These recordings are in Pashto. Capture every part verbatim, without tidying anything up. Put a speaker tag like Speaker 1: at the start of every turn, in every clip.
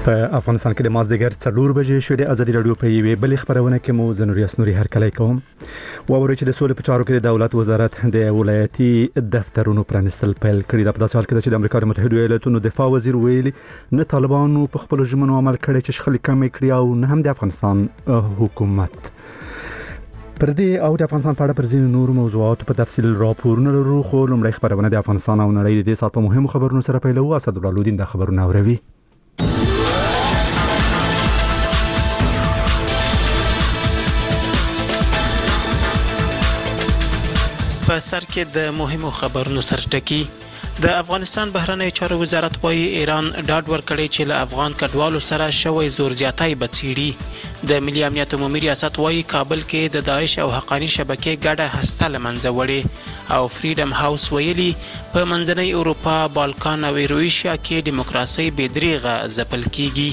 Speaker 1: په افغانستان کې د مازدیګر څلور بجې شوې د ازادي رادیو په یوې بلې خبرونه کې مو زنوریاس نوري هرکلی کوم. واورئ چې د سولې په چارو کې د دولت وزارت د ولایتي دفترونو پرانستل پیل کړي. د په داسې حال کې چې د امریکا د متحده ایالاتونو دفاع وزیر ویلي نه طالبانو په خپل ژمنو عمل کړی چې شخړې کمې کړي او نه هم د افغانستان حکومت. پر دې او د افغانستان په اړه پر ځینو نورو موضوعاتو په تفصیل راپورونه لرو، خو لومړی خبرونه د افغانستان او نړۍ د دې سات په مهمو خبرونو سره پیلوو. اسدالله لودین د خبرونه اوروي.
Speaker 2: په سر کې د مهمو خبرونو سرټکی. د افغانستان بهرنی چارو وزارت وايي ایران ډاډ ورکړی چې له افغان کډوالو سره شوی زور زیاتی به څیړي. د ملي امنیت عمومي ریاست وايي کابل کې د داعش او حقانی شبکې ګډه هسته له منځه وړې. او فریډم هاوس ویلي په منځنۍ اروپا، بالکان او ایرویشیا کې دیموکراسي بې دریغه ځپل کیږي.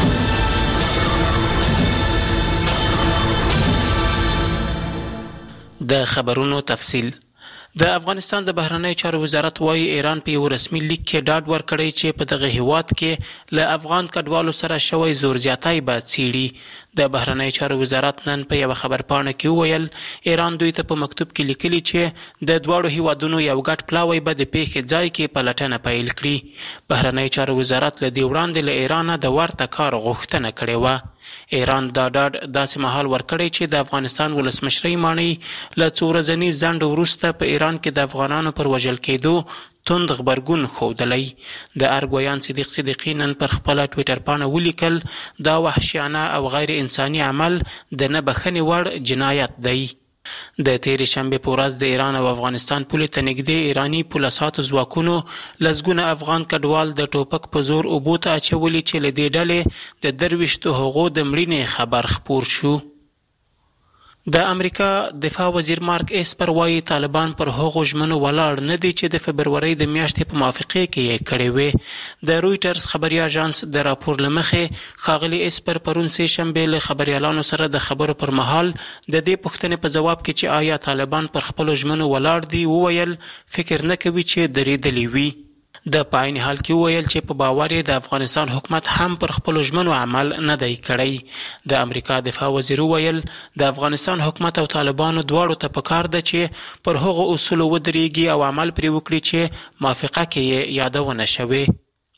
Speaker 2: د خبرونو تفصیل. د افغانستان د بهرنی چارو وزارت وايي ایران په یو رسمي لیک کې ډاډ ورکړی چې په دغه هیواد کې له افغان کډوالو سره شوی زور زیاتی به څیړي. د بهرنی چارو وزارت نن په یو خبرپاڼه کې وویل ایران دوی ته په مکتوب کې لیکلي چې د دواړو هیوادونو یو ګډ پلاوی به د پیښې ځای کې پلټنه پیل کړي. بهرنی چارو وزارت له دې وړاندې له ایران د ورته کار غوښتنه کړې وه. ایران دا ډاډ داسې مهال ورکړی چې د افغانستان ولسمشرۍ ماڼۍ له څو ورځني ځنډ وروسته په ایران کې د افغانانو پر وژل کېدو توند غبرګون ښودلی. د ارګویان صدیق صدیقي نن پر خپله ټویټر پاڼه ولیکل دا وحشیانه او غیر انساني عمل د نه بخښنې وړ جنایت دی. د تیرې شنبې په ورځ د ایران او افغانستان پولې ته نږدې ایراني پولساتو ځواکونو لسګونه افغان کډوال د ټوپک په زور اوبو ته اچولي چې له دې ډلې د درویشتو هغو د مړینې خبر خپور شو. د امریکا دفاع وزیر مارک اسپر وايي طالبان پر هغو ژمنو ولاړ نه دي چې د فبرورۍ د میاشتې په موافقې کې یې کړې وې. د رویټرز خبري اژانس د راپور له مخې ښاغلي اسپر پرون سې شنبې له خبریالانو سره د خبرو پر مهال د دې پوښتنې په ځواب کې چې آیا طالبان پر خپلو ژمنو ولاړ دي وویل فکر نه کوي چې درېدلي وي. د په عین حال کې وویل چې په باور یې د افغانستان حکومت هم پر خپلو ژمنو عمل نه دی کړی. د امریکا دفاع وزیر وویل د افغانستان حکومت او طالبانو دواړو ته پکار ده چې پر هغو اصولو ودرېږي او عمل پرې وکړي چې موافقه کې یې یادونه شوې.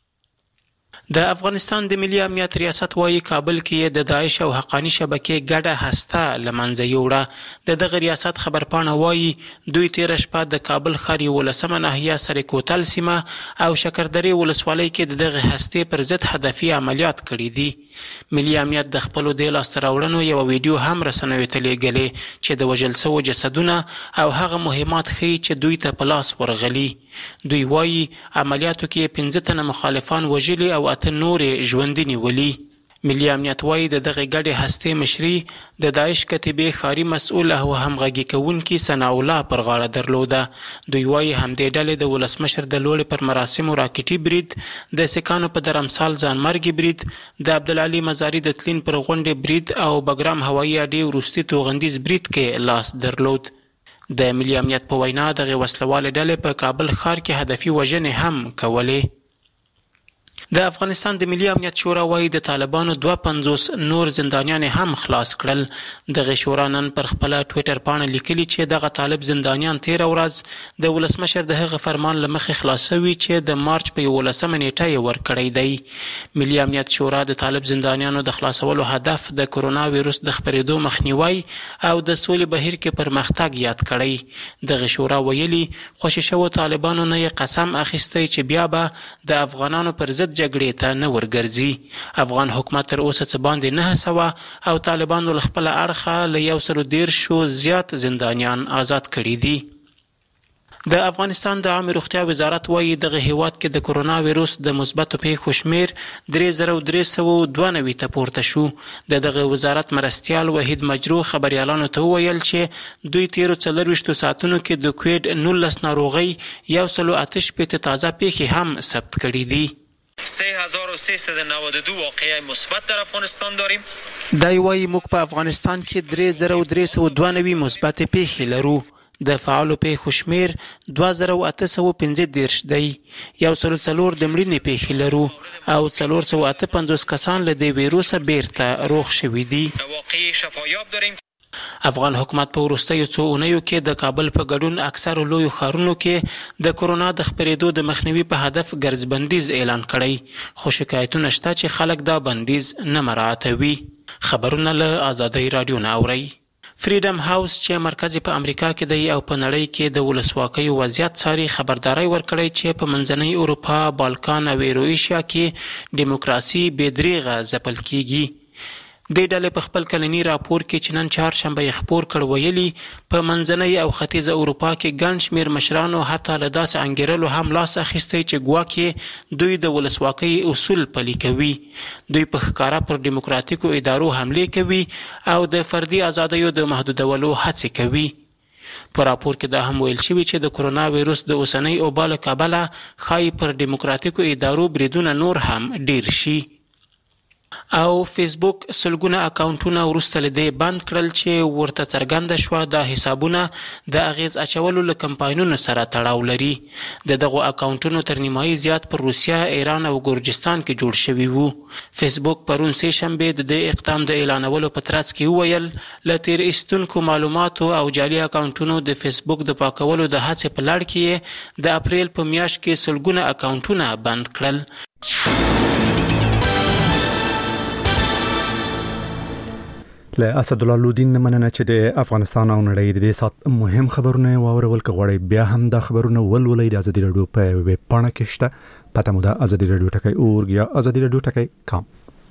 Speaker 2: د افغانستان د ملي امنیت ریاست وايي کابل کې یې د داعش او حقانی شبکې ګډه هسته له منځه یوړه. د دغه ریاست خبرپاڼه وايي دوی تېره شپه د کابل ښار یولسمه ناحیه سرې کوتل سیمه او شکردرې ولسوالۍ کې د دغه هستې پر ضد هدفي عملیات کړي دي. ملي امنیت د خپلو دې لاسته راوړنو یوه ویډیو هم رسنیو ته لیږلې چې د وژل شوو جسدونه او هغه مهمات ښیي چې دوی ته په لاس ورغلي. دوی وايي عملیاتو کې پنځه تنه مخالفان وژلي او اته نورې ژوندي نیولي. ملي امنیت وايي د دغه ګډې هستې مشري د داعش کتیبې ښاري مسؤل او همغږي کوونکي ثناء الله پر غاړه درلوده. دوی وايي همدې ډلې د ولسمشر د لوړې پر مراسمو راکټي برید، د سیکانو په درمسال ځانمرګي برید، د عبدالعلي مزاري د تلین پر غونډې برید او بګرام هوایي اډې وروستي توغندیز برید کې لاس درلود. د ملي امنیت په وینا دغه وسلوالې ډلې په کابل ښار کې هدفي وژنې هم کولې. د افغانستان د ملي امنیت شورا وايي د طالبانو دوه پنځوس نور زندانیان هم خلاص کړل. دغه شورا نن پر خپله ټویټر پاڼه لیکلي چې دغه طالب زندانیان تېره ورځ د ولسمشر د هغه فرمان له مخې خلاص شوي چې د مارچ په یولسمه نیټه یې ورکړی دی. ملي امنیت شورا د طالب زندانیانو د خلاصولو هدف د کرونا ویروس د خپرېدو مخنیوی او د سولې بهیر کې پرمختګ یاد کړی. دغه شورا ویلي خوشي شوو طالبانو نه یې قسم اخیستی چې بیا به د افغانانو پر ضد جګړې ته نه ورګرځي. افغان حکومت تر اوسه څه باندې نهه سوه او طالبانو له خپله اړخه له یو سلو دېرشو زیات زندانیان آزاد کړي دي. د افغانستان د عامې روغتیا وزارت وايي دغه هیواد کې د کرونا ویروس د مثبتو پیښو شمېر درې زره درې سوه دوه نوي ته پورته شو. د دغه وزارت مرستیال وحید مجروح خبریالانو ته وویل چې دوی تیرو څلرویشتو ساعتونو کې د کوویډ نولس ناروغۍ یو سلو اته شپېته تازه پیښې هم ثبت کړي دي.
Speaker 3: سه هزار و سیصد و نود و دو واقعه مثبت در افغانستان داریم.
Speaker 2: دای وايي موږ په افغانستان کې درې زره درې سوه دوه نوي مثبت پیښې لرو. د فعالو پیښو شمیر دوه زره اته سوه پنځه دېرش دی. یو سل څلور د مړینې پیښې لرو او څلور سوه اته پنځوس کسان له دې ویروسه بیرته روغ شوي دي.
Speaker 3: واقعي شفایاب داریم.
Speaker 2: افغان حکومت په وروستیو څو اونیو کې د کابل په ګډون اکثرو لویو ښارونو کې د کرونا د خپرېدو د مخنیوي په هدف ګرځ بندیز اعلان کړی، خو شکایتونه شته چې خلک دا بندیز نه مراعاتوي. خبرونه له ازادۍ راډیو نه اورئ. فریډم هاوس چې مرکز په امریکا کې دی او په نړۍ کې د ولسواکۍ وضعیت څاري خبرداری ورکړی چې په منځنۍ اروپا، بالکان او ایرویشیا کې دیموکراسي بې دریغه ځپل کیږي. دې ډلې په خپل کلني راپور کې چې نن چهارشنبه یې خپور کړ ویلي په منځنۍ او ختیځه اروپا کې ګڼ شمېر مشرانو حتی له داسې انګېرلو هم لاس اخیستی چې ګواکې دوی د ولسواکۍ اصول پلي کوي. دوی په ښکاره پر ډیموکراتیکو ادارو حملې کوي او د فردي ازادیو د محدودولو هڅې کوي. په راپور کې دا هم ویل شوي چې د کرونا ویروس د اوسنۍ اوبا له کبله ښایي پر ډیموکراتیکو ادارو بریدونه نور هم ډیر شي. او فیسبوک سلګونه اکاونټونه وروسته له دې بند کړل چې ورته څرګنده شوه دا حسابونه د اغیز اچولو له کمپاینونو سره تړاو لري. د دغو اکاونټونو تر نیمایي زیات پر روسیه، ایران او ګورجستان کې جوړ شوي وو. فیسبوک پرون سې شنبې د دې اقدام د اعلانولو په ترڅ کې وویل له تیر ایستونکو معلوماتو او جعلي اکاونټونو د فیسبوک د پاکولو د هڅې په لړ کې یې د اپریل په میاشت کې سلګونه اکاونټونه بند کړل.
Speaker 1: له اسدالله لودین مننه چې د افغانستان او نړۍ د دې سات مهم خبرونه واورول. که غواړئ بیا هم دا خبرونه ولولئ د ازادي راډیو په ویب پاڼه کې شته، پته مو ده ازادي راډیو ټکی اورګ یا ازادي راډیو ټکی کام.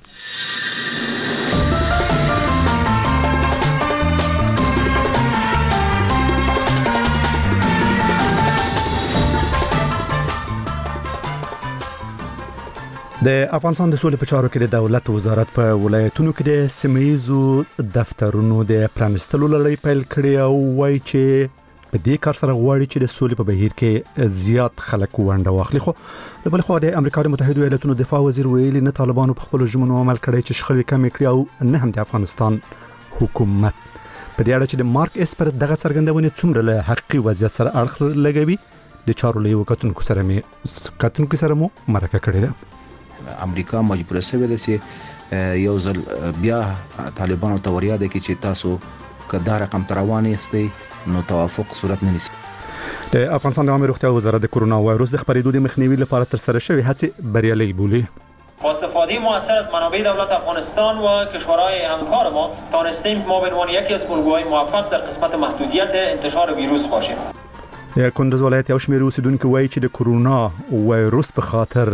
Speaker 1: د افغانستان د سولې په چارو کې د دولت وزارت په ولایتونو کې د سیمه‌ییزو دفترونو د پرانستلو لړۍ پیل کړې او وایي چې په دې کار سره غواړي چې د سولې په بهیر کې زیات خلک ونډه واخلي. خو د بل خوا د امریکا د متحده ایالاتونو دفاع وزیر ویلي نه طالبانو په خپل ژمنو عمل کړی چې شخړې کمې کړي او نه هم د افغانستان حکومت. په دې اړه چې د مارک اسپر دغه څرګندونې څومره له حقیقي وضعیت سره اړخ لګوي د چارو له یو کتونکو سره مې کتونکو سره مو مرکه کړې ده.
Speaker 4: امریکا مجبور شوه د چې یو ځل بیا طالبانو ته وریا ده کې چې تاسو کدا رقم تروانې استي نو توافق صورت نه نیسي.
Speaker 1: د افغانستان د عامه روغتیا وزارت د کرونا وایروس د خپرېدو د مخنیوي لپاره تر سره شوې هڅې بریالۍ بولي.
Speaker 5: با استفاده موثر از منابع دولت افغانستان و کشورهای همکار ما تانستیم ما به عنوان یکی از الگوهای موفق در قسمت محدودیت انتشار ویروس باشیم.
Speaker 1: د کندز ولایت یو شمېر اوسیدونکو وایي چې د کرونا وایروس په خاطر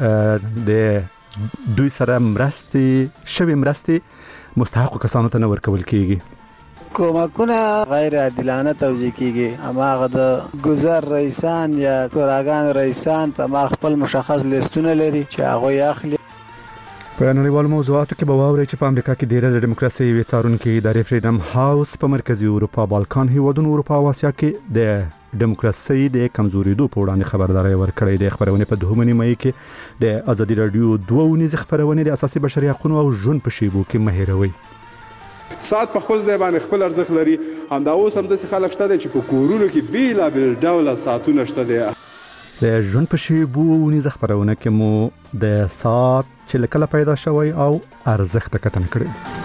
Speaker 1: د دوی سره مرستې شوې مرستې مستحق کسانو ته نه ورکول کیږي.
Speaker 6: کومکونه غیر عادلانه توزیع کیږي، اما هغه د گذر رئیسان یا کراګان رئیسان ته ما خپل مشخص لیستونه لري چې هغه یې اخلي.
Speaker 1: په نړیوالو موضوعاتو کې به واورئ چې په امریکا کې ډیره د دیموکراسي وی څارونکو ادارې فریډم هاوس په مرکزی اروپا، بالکان هیوادونو، اروپا او اسیا کې د دیموکراسي د کمزوریدو په وړاندې خبرداري ورکړې ده. خبرونه په دوهمه مې کې د ازادي رادیو دوه ونیز خبرونه د اساسي بشري حقوقو او ژوند په شیبو کې مهیروي.
Speaker 7: سات په خپل ځای باندې خپل ارزښت لري. همدا اوس هم د خلک شته چې په کورونو کې بیلا بیل ډول ساتونه شته دي.
Speaker 1: د ژوند په شیبو ونیز خبرونه کې مو د سات چې لکه پیدا شوی او ارزښت کتن کړی.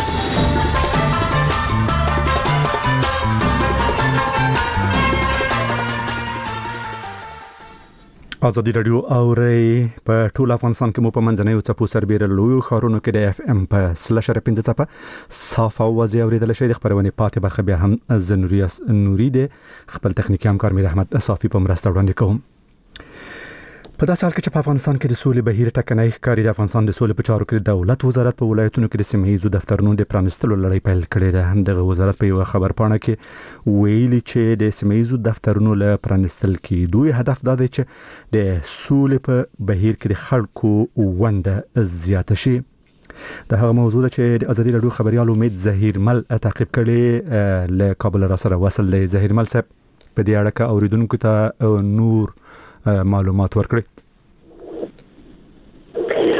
Speaker 1: ازادي رادیو اوري په ټول افغانستان کې مو په منځنیو څپو سربېره لویو ښارونو کې د اف ام په سلشر پنځه څپه صاف او واضح اوریدل شي. د خبرونې پاتې برخه بیا هم زنوریاس نوري د خپل تخنیکی همکار میر احمد صافي په مرسته وړاندې کوم. په داسې حال کې چې په افغانستان کې د سولې بهیر ټکنۍ ښکاري، د افغانستان د سولې په چارو کې د دولت وزارت په ولایتونو کې د سیمه‌ییزو دفترونو د پرانستلو لړۍ پیل کړې ده. همدغه وزارت په یو خبر پاڼه کې ویلي چې د سیمه‌ییزو دفترونو له پرانستل کېدو هدف دا دی چې د سولې په بهیر کې د خلکو ونډه زیاته شي. د هغه موضوع ده چې د ازادي راډیو خبريال امید ظهیرمل تعقیب کړي له کابل را سره وصل دی. ظهیرمل صاحب په دې اړه کې اوریدونکو ته نور معلومات ورکړي.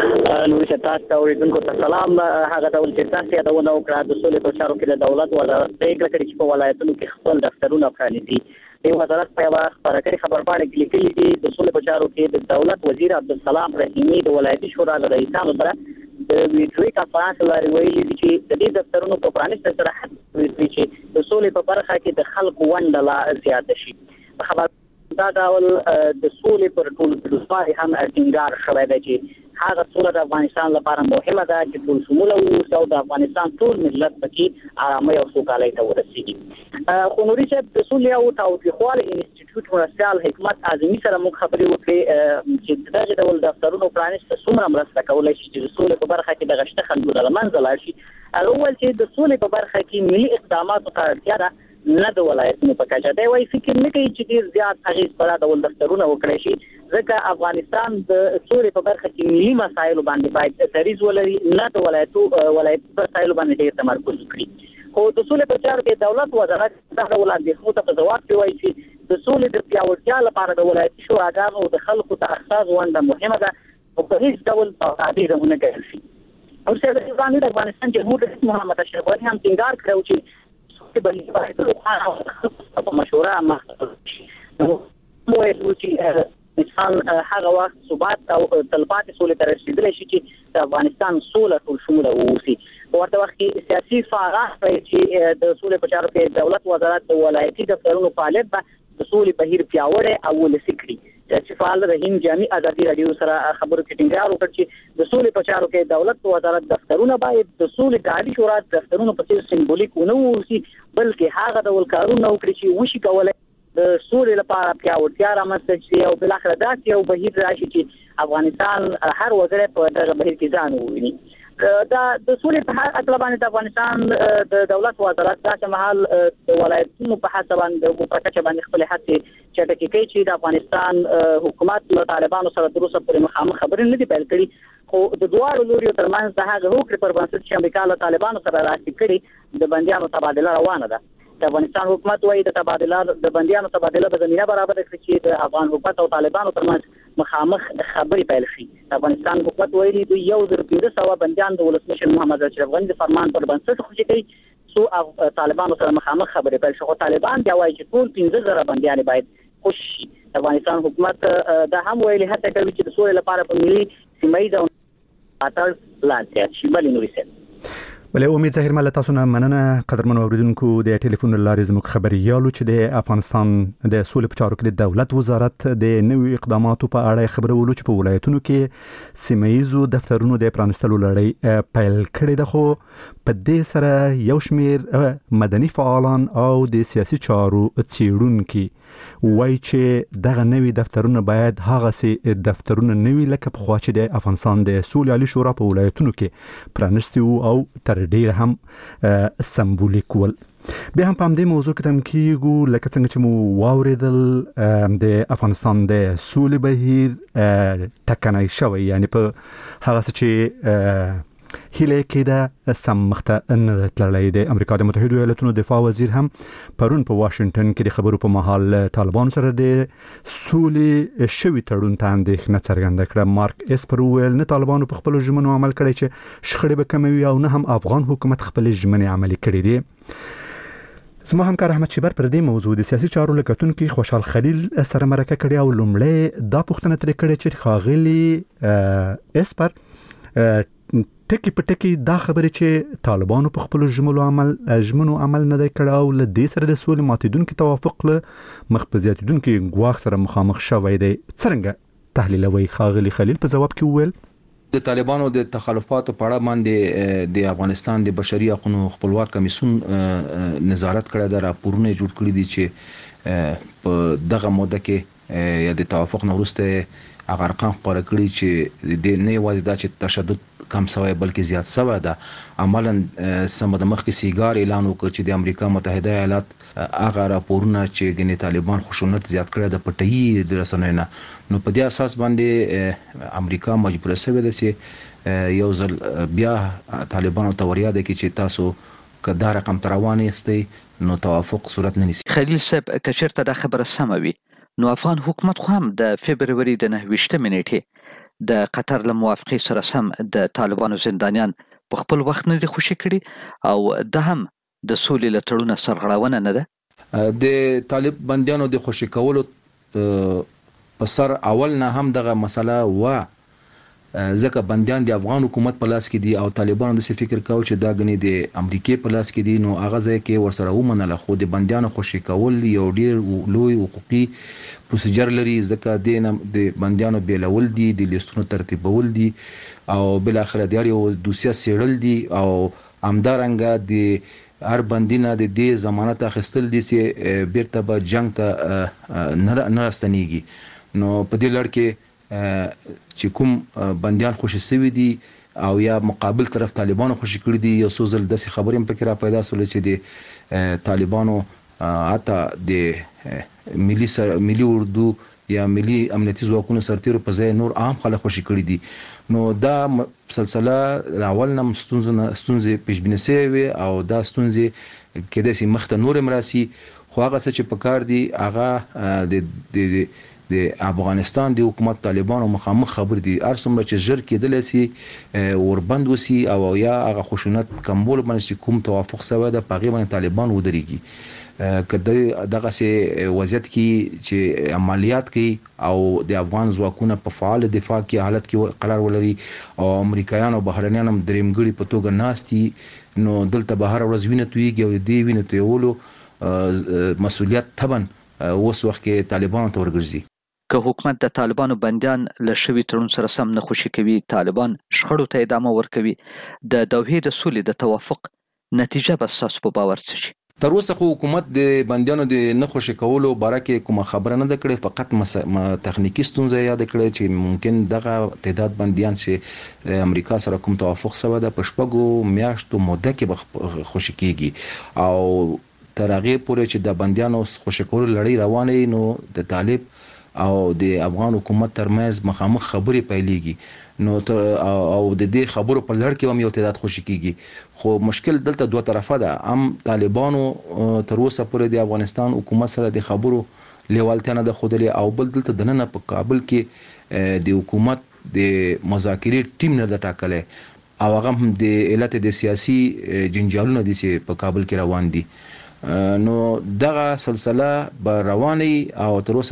Speaker 8: نو چې تاسو ته اوریدونکو ته سلام. هغه ډول چې تاسو یادونه وکړه د سولې په چارو کې د دولت وزارت پریکړه کړې چې په ولایتونو کې خپل دفترونه پرانیزي. د وزارت په یوه خبرګړي خبرپاڼه کې لیکلي دي د سولې په چارو کې د دولت وزیر عبدالسلام رحیمي د ولایتي شورا د رئیسانو سره د ویډیوي کانفرنس لاري ویلي دي چې د دې دفترونو په پرانیستلو سره هڅه چې د سولې په برخه کې د خلکو ونډه لا زیاته شي. په خبر دا ډول د سولې پر ټول پلوصوالي هم ټینګار شوی دی چې هغه سوله د افغانستان لپاره مهمه ده چې ټول شموله واوسي او د افغانستان ټول ملت پکې ارامۍ او سوکالۍ ته ورسیږي. خو نوري صاحب د سولې او تاوتریخوالي انسټیټیوټ مرستیال حکمت اعظمي سره موږ خبرې وکړې چې دغه ډول دفترونو پرانیست څومره مرسته کولی شي چې د سولې په برخه کې دغه شته خنډونه له منځه لاړ شي. هغه وویل چې د سولې په برخه کې ملي اقداماتو ته اړتیا ده نه د ولایتونو په کچه. دی وایي فکر نه کوي چې ډېر زیات اغېز په دا ډول دفترونه وکړی شي ځکه افغانستان د سولې په برخه کې ملي مسایلو باندې باید دریځ ولري نه د ولایتو ولایتي مسایلو باندې ډېر تمرکز وکړي. خو د سولې په چارو کې دولت وزارت دغه ډول اندېښنو ته په ځواب کې وایي چې د سولې د پیاوړتیا لپاره د ولایتي شوراګانو د خلکو ته اساس ونډه مهمه ده او په هیڅ ډول تعبیر ونه کړل شي. ورسره د افغانستان جمهور رئیس محمد اشرف غني هم ټینګار کړی چې چې بلې باید په مشوره مخ مو چې انسان هغه وخت ثبات او تلپاتې سولې ته رسېدلی شي چې د افغانستان سوله ټول شموله واوسي. په ورته وخت کې سیاسي فعالان چې د سولې په چارو کې دولت وزارت د ولایتي دفترونو فعالیت به د سولې بهیر پیاوړی او ولسي کړي. سیاسي فعال رحیم جامي ازادي راډیو سره خبرو کې ټینګار وکړ چې د سولې په چارو کې دولت وزارت دفترونه باید د سولې د عالي شورا دفترونو په څیر سمبولیک ونه واوسي بلکې هغه ډول کارونه وکړي چې وشي کولی د سولې لپاره پیاوړتیا رامنځته شي او بالاخره داسې یو بهیر راشي چې افغانستان هر وګړی په دغه بهیر کې ځان وویني. دا د سولې په حال اطلاع باندې د افغانستان د دولت وزارت داسې مهال د ولایتونو په حساب باندې په کچه باندې خپل هڅې چټکې کوي چې د افغانستان حکومت له طالبانو سره تر اوسه پورې مخامخ خبرې نه دي پیل کړي. خو د دواړو لوریو ترمنځ د هغه هوکړې پر بنسټ چې امریکا له طالبانو سره لاسلیک کړي د بندیانو تبادله روانه ده. د افغانستان حکومت وايي د تبادله د بندیانو تبادله به زمينه برابر کړي چې د افغان حکومت او طالبانو ترمنځ مخامخ خبرې پیل شي. د افغانستان حکومت ویلي دوی یو زر پنځه سوه بندیان د ولسمشر محمد اشرف غني د فرمان پر بنسټ خوشي کوي څو طالبانو سره مخامخ خبرې پیل شي. خو طالبان بیا وایي چې ټول پنځه زره بندیان باید خوشي شي. د افغانستان حکومت دا هم ویلي هڅه کوي چې د سولې لپاره په ملي سیمه او اتل لاندې شي. بلې نورې سره
Speaker 1: بله امید ظاهر مله تاسو نه مننه قدرمنو اوریدونکو د ټلیفون لارې زموږ خبريالو چې د افغانستان د سولې په چارو کې د دولت وزارت د نوي اقداماتو په اړه خبرولو چې په ولایتونو کې سیمایي دفترونو د پرانستلو لړۍ پیل کړې ده. خو په دې سره یو شمېر مدني فعالان او د سیاسي چارو څېړونکي وایي چې دغه نوي دفترونه باید هغه سي دفترونه نوي لکه پخوا چې د افغانستان د سولې عالي شورا په ولایتونو کې پرانستي او تر ډیر هم سمبولیک ول. بیا هم په همدې موضوع کې تم کېږو لکه څنګه چې مو واورېدل د افغانستان د سولې بهیر ټکنی شوی یعنی په هغه څه چې هیله کېده سم مخته نه تللی. د امریکا د متحده ایالاتونو دفاع وزیر هم پرون په واشنگټن کې د خبرو په مهال طالبانو سره د سولې شوي تړون ته اندېښنه څرګنده کړه. مارک اسپر وویل نه طالبانو په خپلو ژمنو عمل کړی چې شخړې به کموي او نه هم افغان حکومت خپلې ژمنې عملي کړې دي. زما همکار احمد شیبر پر دې موضوع د سیاسي چارو لکتونکو خوشحال خلیل سره مرکه کړې او لومړی دا پوښتنه ترې کړې چې ښاغلي اسپر ټکی په ټکی دا خبرې چې طالبانو په خپل ژمنو عمل ژمنو عمل نه دی کړی او له دې سره د سولې ماتېدونکي توافق له مخ په زیاتېدونکي ګواښ سره مخامخ شوی دی. څرنګه تحلیلوي ښاغلي خلیل په ځواب کې وویل
Speaker 4: د طالبانو د تخلفاتو په اړه باندې د افغانستان د بشري حقوقو خپلواک کمیسیون نظارت کړی دا راپورونه جوړ کړی دي چې په دغه موده کې یا د توافق نه وروسته هغه ارقام خپاره کړي چې د نه یوازې دا چې تشدد کم شوی بلکې زیات شوی ده. عملاً سم د مخکې سیګار اعلان وکړ چې د امریکا متحده ایالات هغه راپورونه چې ګنې طالبان خشونت زیات کړی د پټي د رسنیو نه نو په دې اساس باندې امریکا مجبور شوی ده چې یو ځل بیا طالبانو ته وریاده کوي چې تاسو که دا رقم تروانه استئ نو توافق صورت نه نیسي.
Speaker 9: خلیل صاحب که چېرته دا خبره سمه وي نو افغان حکومت خو هم د فبروري د نهه ویشتمې نیټې د قطر له موافقې سره سم د طالبانو زندانیان په خپل وخت نه دي خوشي کړي او د هم د سولې له تړونه سرغړونه نه ده.
Speaker 4: د طالب بندیانو د خوشي کولو په سر اول نه هم دغه مسله و، ځکه بندیان د افغان حکومت په لاس کې دي او طالبانو د فکر کاوه چې دا غني د امریکای په لاس کې دي، نو هغه ځای کې ورسره ومنله. خو د بندیانو خوشي کول یو ډیر لوی حقوقي پروسیجر لري، ځکه د بندیانو بیلول دي، د لیستونو ترتیبول دي او بل اخر د یو دوسیه سیړل دي او همدارنګه د هر بندینه د دې ضمانت اخیستل دي چې بیرته به جنگ ته نه راستنیږي. نو په دې لړ کې چې کوم بندیان خوشي شوي دي او یا مقابل طرف طالبانو خوشي کړي دي، یو څو ځل داسې خبرې هم پکې را پیدا شولې چې د طالبانو حتی د ملي سر ملي اردو یا ملي امنیتي ځواکونو سرتیرو په ځای نور عام خلک خوشي کړي دي. نو دا سلسله اول نه ستونزې پیشبیني شوې وي او دا ستونزې کېدای شي مخته نور هم راسي، خو هغه څه چې پکار دي هغه د د افغانستان د حکومت طالبانو مخامخ خبر دي، هر څومره چې ژر کېدلی سي وربند وسی او یا هغه خشونت کمبول باندې کوم توافق سوی ده په هغې باندې طالبان ودرېږي. که دغه سي وضعیت کې چې عملیات کوي او د افغان ځواکونه په فعال دفاع کې حالت کې قرار ولري او امریکایان او بهرنیان هم درېمګړي په توګه ناست دي، نو دلته به هره ورځ وینه تویږي او د دې وینې تویولو مسؤلیت طبعا اوس وخت کې طالبانو ته ورګرځي.
Speaker 9: که حکومت د طالبانو بندیان له شوي تړون سره سم نه خوشي کوي، طالبان شخړو ته ادامه ورکوي، د دوحې د سولې د توافق نتیجه به ستاسو په باور څه شي؟
Speaker 4: تر اوسه خو حکومت د بندیانو د نه خوشي کولو باره کې کومه خبره نه ده کړې، فقط تخنیکی ستونزه یاد کړې چې ممکن دغه تعداد بندیان چې امریکا سره کوم توافق سوی ده په شپږو میاشتو موده کې به خوشي کیږي او تر هغې پورې چې د بندیانو خوشي کولو لړۍ روانه نو د طالب او د افغان حکومت ترمنځ مخامخ خبرې پیلېږي، نو او د دې خبرو په لړ کې هم یو تعداد خوشي کیږي. خو مشکل دلته دوه طرفه ده، هم طالبانو تر اوسه پورې د افغانستان حکومت سره د خبرو لیوالتیا نه ده ښودلې او بل دلته دننه په کابل کې د حکومت د مذاکرې ټیم نه ده ټاکلی او هغه هم د علت د سیاسي جنجالونه دي چې په کابل کې روان دي. نو دغه سلسله به رواني او تر اوسه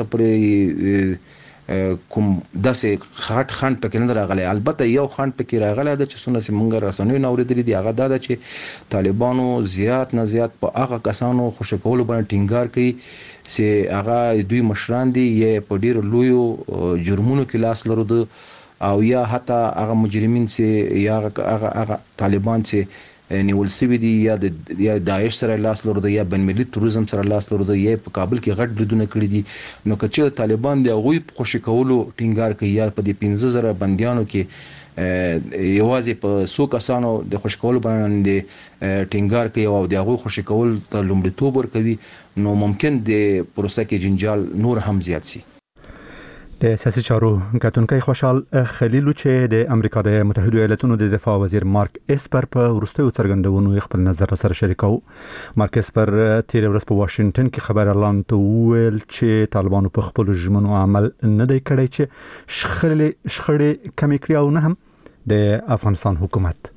Speaker 4: پورې کوم داسې خاط خند پکې نه راغلی. البته یو خند پکې راغلی ده چې څومره چې موږ رسنیو نه اورېدلي دي هغه دا ده چې طالبانو زیات نه زیات په هغه کسانو خوشي کولو باندې ټینګار کوي چې هغه دوی مشران دي یا په ډېرو لویو جرمونو کې لاس لرلو او یا حتی هغه مجرمین چې یا هغه طالبان چې نیول سوي دي یا د یا داعش سره لاس لرلو یا بین المللي تروریزم سره لاس لرلو یا په کابل کې غټ بریدونه کړي دي. نو که چې طالبان د هغوی خوشي کولو ټینګار کوي یا په دې پنځه زره بندیانو کې یوازې په څو کسانو د خوشي کولو باندې ټینګار کوي او د هغوی خوشي کول ته لومړیتوب ورکوي، نو ممکن د پروسه کې جنجال نور هم زیات شي.
Speaker 1: د سیاسي چارو کتونکي خوشحال خلیلو چې د امریکا د متحده ایالاتونو د دفاع وزیر مارک اسپر په وروستیو څرګندونو خپل نظر سره شریکو. مارک اسپر تیر ورځ په واشنگټن کې خبر اعلان وکړ چې طالبانو په خپل ژمنو عمل نه دی کړی چې شخړې شخړې کمې کړي او نه هم د افغانستان حکومت.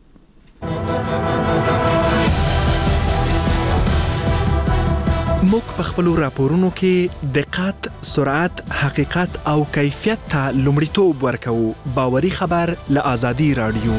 Speaker 10: موږ په خپل راپورونو کې دقت، سرعت، حقیقت او کیفیت ته لومړیتوب ورکوو. باوري خبر له آزادي رادیو.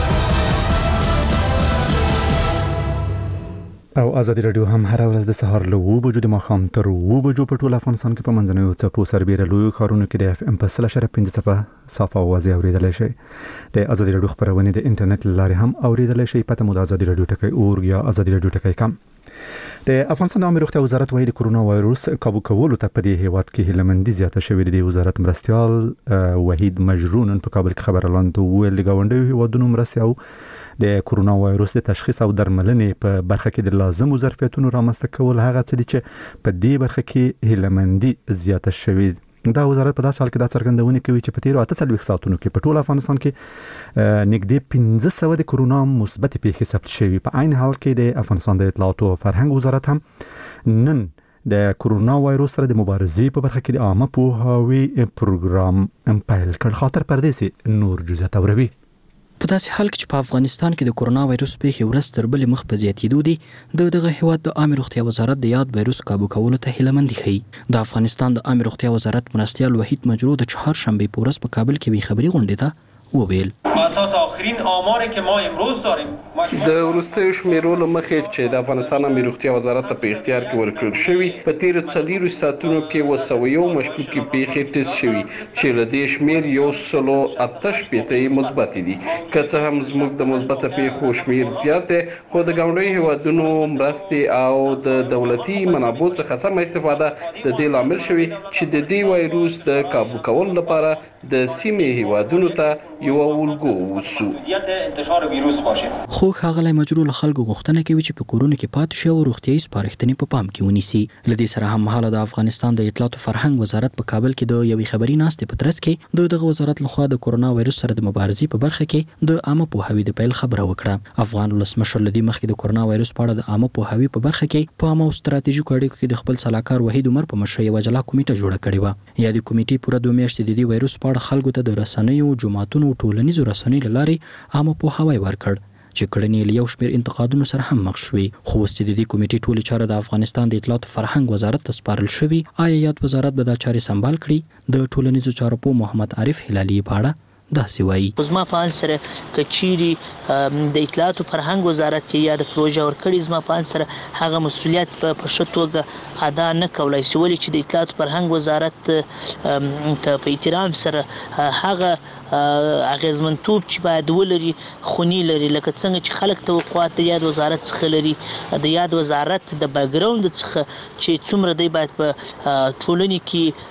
Speaker 1: او آزادي رادیو هم هر ورځ د سهار له اوه بجو د ماښام تر اوه بجو په ټول افغانستان کې په منځنیو څپو سربیره لویو ښارونو کې د اف ام په سل اشاریه پنځه څپه صاف او واضح اورېدلی شئ. د آزادي رادیو خپرونې د انټرنیټ له لارې هم اورېدلی شئ. پته مو د آزادي رادیو ټکی اورګ یا آزادي رادیو ټکی کم. د افغانستان د عامه روغتیا وزارت وايي د کرونا وایروس کابو کولو ته په دې هیواد کې هیلمندي زیاته شوې. د وزارت مرستیال وحید مجرون په کابل کې خبر اعلان ویل د گاونډیو هیوادونو مرستې او د کرونا وایروس د تشخیص او درملنې په برخه کې د لازمو ظرفیتونو رامنځته کول هغه څه دي چې په دې برخه کې هیلمندي زیاته شوې. دا وزارت په داسې حال کې دا څرګندونه کوي چې په تیرو اته څلوېښت ساعتونو کې په ټول افغانستان کې نږدې پنځه سوه د کرونا مثبت پیښې ثبت شوي. په عین حال کې د افغانستان د اطلاعات او فرهنګ وزارت هم نن د کورونا وایروس سره د مبارزې په برخه کې د عامه پوهاوي پروګرام پیل کړ. خاطر پردیسي نور جزئیات اوروي.
Speaker 11: په داسې حال کې چې په افغانستان کې د کورونا وایروس پیښې ورځ تر بلې مخ په زیاتېدو دي، د دغه هیواد د عامې روغتیا وزارت د یاد وایروس کابو کولو ته هیله مندي ښیي. د افغانستان د عامې روغتیا وزارت مرستیال وحید مجرو د چهارشنبې په ورځ په کابل کې یوې خبري غونډې ته وویل.
Speaker 5: اساس آخرین آماری که ما امروز داریم
Speaker 12: د وروستیو شمیرو له مخې چې د افغانستان عامې روغتیا وزارت ته په اختیار کې ورکړل شوي، په تیرو څلوېښتو ساعتونو کې اووه سوه یو مشکوکې پیښې ټیسټ شوي چې له دې شمېر یو سلو اته شپېته یې مثبتې دي. که څه هم زموږ د مثبته پیښو شمېر زیات دی، خو د ګاونډیو هیوادونو مرستې او د دولتي منابعو څخه سمه استفاده د دې لامل شوي چې د دې وایروس د کابو کولو لپاره د سیمې هیوادونو ته یوه الګو وسو.
Speaker 5: انتشار ویروس باشه.
Speaker 11: خو ښاغلی مجرو له خلکو غوښتنه کوي چې په کورونو کې پاتې شي او روغتیایي سپارښتنې په پام کې ونیسي. له دې سره هممهاله د افغانستان د اطلاعات او فرهنګ وزارت په کابل کې د یوې خبري ناستې په ترڅ کې د دغه وزارت لخوا د کورونا وایروس سره د مبارزې په برخه کې د عامه پوهاوي د پیل خبره وکړه. افغان ولسمشر له دې مخکې د کورونا وایروس په اړه د عامه پوهاوي په برخه کې په عامه او ستراتیژیکو اړیکو کې د خپل سلاکار وحید عمر په مشرۍ یوه جلا کمیټه جوړه کړې وه. یادې کمیټې پوره دوه میاشتې د دې وایروس په اړه خلکو ته د رسنیو، جوماتونو او ټولنیزو رسنیو له لارې عامه پوهاوی ورکړ چې کړنې له یو شمېر انتقادونو سره هم مخ شوې. خو اوس چې د دې کمیټې ټولې چارې د افغانستان د اطلاعات او فرهنګ وزارت ته سپارل شوي، آیا یاد وزارت به دا چارې سمبال کړي؟ د ټولنیزو چارو پوه محمد عارف هلالي په اړه داسې وایي.
Speaker 13: زما په ان سره کچيري د اطلاعات او فرهنګ وزارت یا د پروژه ورکړي، زما په ان سره هغه مسولیت په ښه توګه ادا نه کولای شي، ولې چې د اطلاعات او فرهنګ وزارت ته په احترام سره هغه اغیزمنتوب چې باید ولري خونی لري، لکه څنګه چې خلک توقعات د یاد وزارت څخه لري، د یاد وزارت د بیکګراوند څخه چې څومره دی باید په ټولنې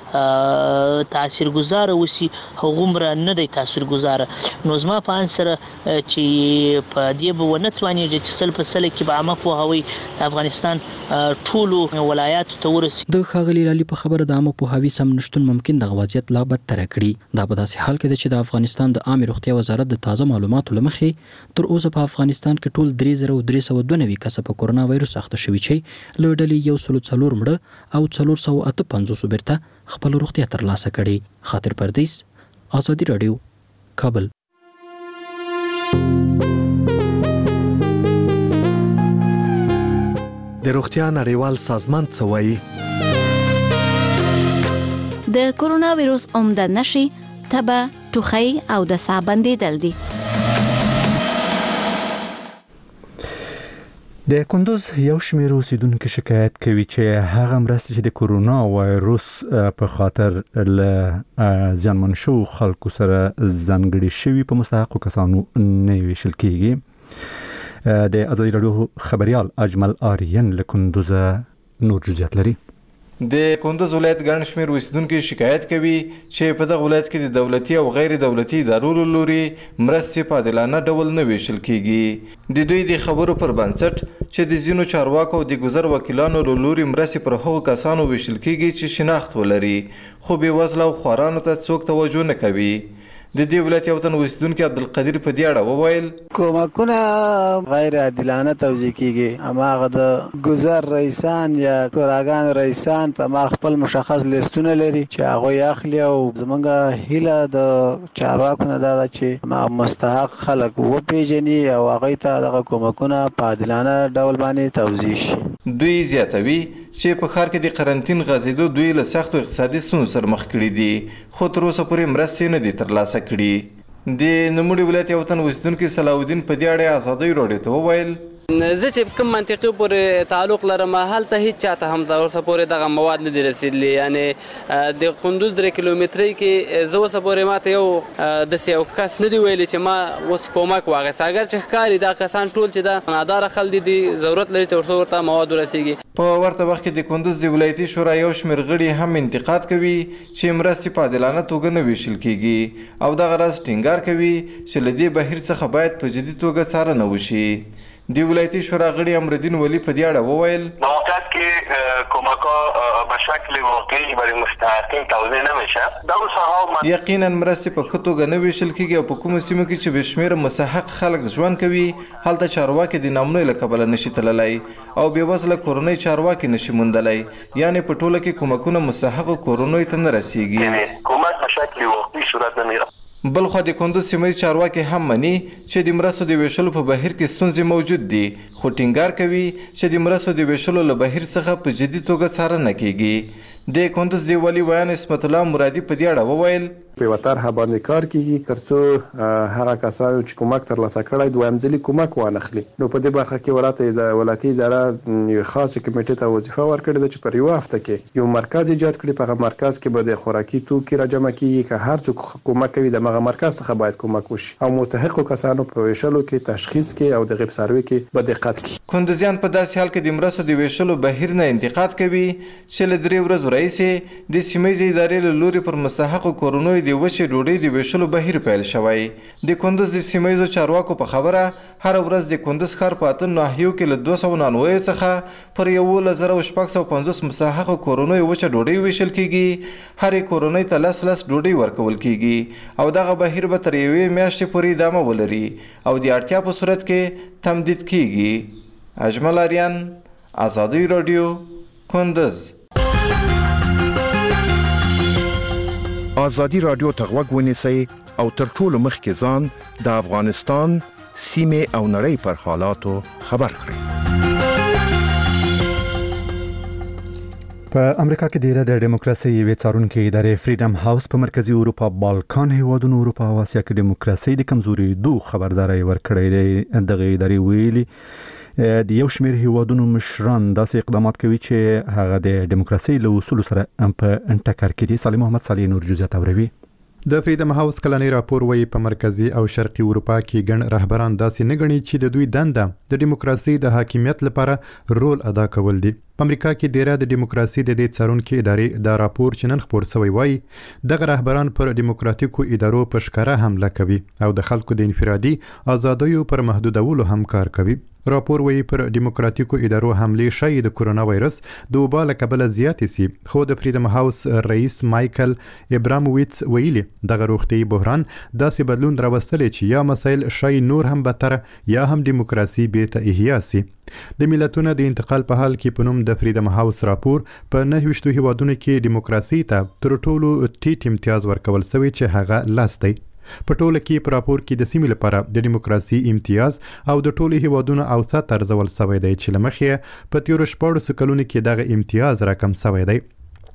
Speaker 13: کې تاثیرګذار اوسي، هغومره نه دی تاثیرګذار. نو زما په ان سره چې په دې به ونه توانېږي چې سل په سل کې به عامه پوهاوی د افغانستان ټولو ولایاتو ته ورسي.
Speaker 11: د ښاغلي لالي په خبره د عامه پوهاوي سم نشتون ممکن دغه وضعیت لا بدتره کړي. دا په داسې حال کې ده چې د افغانستان د عامې روغتیا وزارت د تازه معلوماتو له مخې تر اوسه په افغانستان کې ټول درې زره درې سوه دوه نوي کسه په کورونا وایروس اخته شوي چې له ډلې یو سلو څلور مړه او څلور سوه اته پنځوسو بیرته خپل روغتیا ترلاسه کړې. خاطر پردیس، آزادي راډیو، کابل.
Speaker 10: د روغتیا نړیوال سازمان څه وایي؟
Speaker 14: د کورونا وایروس عمده نښې تبه، ټوخی او د ساه بندېدل دي.
Speaker 1: د کندوز یو شمېر اوسیدونکو شکایت کوي چې هغه مرستې چې د کورونا وایروس په خاطر له زیانمن شوو خلکو سره ځانګړي شوي په مستحقو کسانو نه ویشل کیږي. د آزادي راډیو خبريال اجمل آریان له کندوز نور جزئیات لري.
Speaker 15: د کندوز ولایت ګڼ شمېر اوسیدونکي شکایت کوي چې په دغه ولایت کې د دولتي او غیر دولتي ادارو له لوري مرستې په عادلانه ډول نه ویشل کیږي. د دوی د خبرو پر بنسټ چې د ځینو چارواکو او د ګذر وکیلانو له لوري مرستې پر هغو کسانو ویشل کیږي چې شناخت ولري خو بې وزله او خوارانو ته څوک توجه نه کوي. د دې ولایت یو تن اوسیدونکي عبدالقدیر په دې اړه وویل:
Speaker 6: کومکونه غیر عادلانه توزیع کیږي، هماغه د ګذر رئیسان یا شوراګان رئیسان ته خپل مشخص لیستونه لري چې هغه اخلي، او زمونږ هیله د چارواکو نه ده چې مستحق خلک وپیژني او هغه ته دغه کومکونه په عادلانه ډول باندې توزیع شي.
Speaker 15: دوی زیاتوي چې په ښار کې د قرنطین غځېدو دوی له سختو اقتصادي ستونزو سره مخ کړي دي، خو تر اوسه پورې مرستې نه دي ترلاسه کړي. د نوموړي ولایت یو تن اوسیدونکي صلاح الدین په دې اړه ازادۍ راډیو ته وویل:
Speaker 16: زه چې کوم منطقې پورې تعلق لرم هلته هیڅ چاته هم تر اوسه پورې دغه مواد نه دي رسېدلي. یعنې د کندوز درې کیلومترۍ کې زه اوسه پورې ماته یو داسې یو کس نه دی ویلی چې ما اوس کومک واخیست، اگر چې ښکاري دا کسان ټول چې دا ناداره خلک دي ضرورت لري تر څو ورته مواد ورسېږي.
Speaker 15: په ورته وخت کې د کندوز د ولایتي شورا یو شمېر غړي هم انتقاد کوي چې مرستې په عادلانه توګه نه ویشل کیږي او دغه راز ټینګار کوي چې له دې بهیر څخه باید په جدي توګه څارنه وشي. د ولایتي شورا غړي امردین ولی په دې اړه وویل:
Speaker 17: موقعیت کې کومکا بشکل واقعی برای مستحقین توزیع نمیشه. در ساحه
Speaker 15: یقینا مرستې په ښه توګه نه ویشل کیږي او په کومو سیمو کې چې بې شمېره مستحق خلک ژوند کوي هلته چارواکي د نامنو له کبله نشي تللی او بېوزله کورنۍ چارواکي نشي موندلی، یعنې په ټوله کې کومکونه مستحقو کورنیو ته نه رسیږي.
Speaker 17: کومک په شکل واقعي صورت نمیره.
Speaker 15: بلخوا د کندوز سیمه چارواکي هم مني چې د مرستو د ویشلو په بهیر کې ستونزې موجود دي، خو ټینګار کوي چې د مرستو د ویشلو له بهیر څخه په جدي توګه څارنه کیږي. د کندوز دی والی ویان اسمت الله مرادي په دې اړه وویل
Speaker 18: په یوه طرحه باندې کار کیږي ترڅو هغه کسانو چې کومک ترلاسه کړی دویم ځلي کومک وانخلي. نو په دې برخه کې ولایت د ولایتي اداره یو خاصه کمیټې ته وظیفه ورکړې ده چې پر یو هفته کې یو مرکز ایجاد کړي. په هغه مرکز کې به د خوراکي توکي راجمع کیږي که هر څوک کومک کوي د هغه مرکز څخه باید کومک وشي او مستحقو کسانو په ویشلو کې تشخیص کې او د غیب سروي کې به دقت کوي.
Speaker 15: کندوزیان په داسې حال کې د مرستو د ویشلو بهیر نه انتقاد کوي چې له درې ورځو راهیسې د سیمهیزې ادارې له لوري پر مستحقو کورنیو د وچې ډوډۍ د ویشلو بهیر پیل شوی. د کندوز د سیمهیزو چارواکو په خبره هر ورځ د کندوز ښار په اته ناحیو کې له دوه سوه نانویو څخه پر یولس زره او شپږ سوه پنځوس مستحقو کورنیو وچه ډوډۍ ویشل کیږي. هرې کورنۍ ته لس لس ډوډۍ ورکول کیږي او دغه بهیر به تر یوې میاشتې پورې ادامه ولري او د اړتیا په صورت کې تمدید کیږي. اجمل آریان، آزادی رادیو، کندوز.
Speaker 19: آزادی رادیو ته غوږ ونیسئ او تر ټولو مخکې ځان د افغانستان سیمې او نړۍ پر حالاتو خبر کړئ.
Speaker 1: په امریکا کې ډیره د دیموکراسي یوې څارونکې ادارې فریډم هاوس په مرکزی اروپا، بالکان هیوادونو، اروپا او اسیا کې دیموکراسي د کمزوري دو خبرداري ورکړې ده. دغه ادارې ویلي د یو شمېر هیوادونو مشران داسې اقدامات کوي چې هغه د دیموکراسي له اصولو سره په ټکر کې دي. سالم محمد صالح نور جزئیات اوروي.
Speaker 20: د فریډم هاوس کلنی راپور وایي په مرکزی او شرقي اروپا کې ګڼ رهبران داسې نه ګڼي چې د دوی دنده د دیموکراسي د حاکمیت لپاره رول ادا کول دي. په امریکا کې ډیره د دیموکراسي د دې څارونکې ادارې دا راپور چې نن خپور شوی وایي دغه رهبران پر دیموکراتیکو ادارو په ښکاره حمله کوي او د خلکو د انفرادي ازادیو پر محدودولو هم کار کوي. راپور وایي پر دیموکراتیکو ادارو حملې شاید د کورونا وایرس د وبا له کبله زیاتې سي، خو د فریډم هاوس رئیس مایکل ابرامویټس ویلي دغه روغتیايي بحران داسې بدلون راوستلی چې یا مسایل شاید نور هم بدتر یا هم دیموکراسي بیرته احیا سي. د ملتونو د انتقال په حال کې په نوم د فریډم هاوس راپور په نهه ویشتو هیوادونو کې دیموکراسي ته تر ټولو ټیټ امتیاز ورکول شوی چې هغه لاس دی. په ټوله کې په راپور کې د سیمې لپاره د دیموکراسي امتیاز او د ټولو هیوادونو اوسط ارزول شوی دی چې له مخې په تیرو شپاړسو کلونو کې دغه امتیاز راکم شوی دی.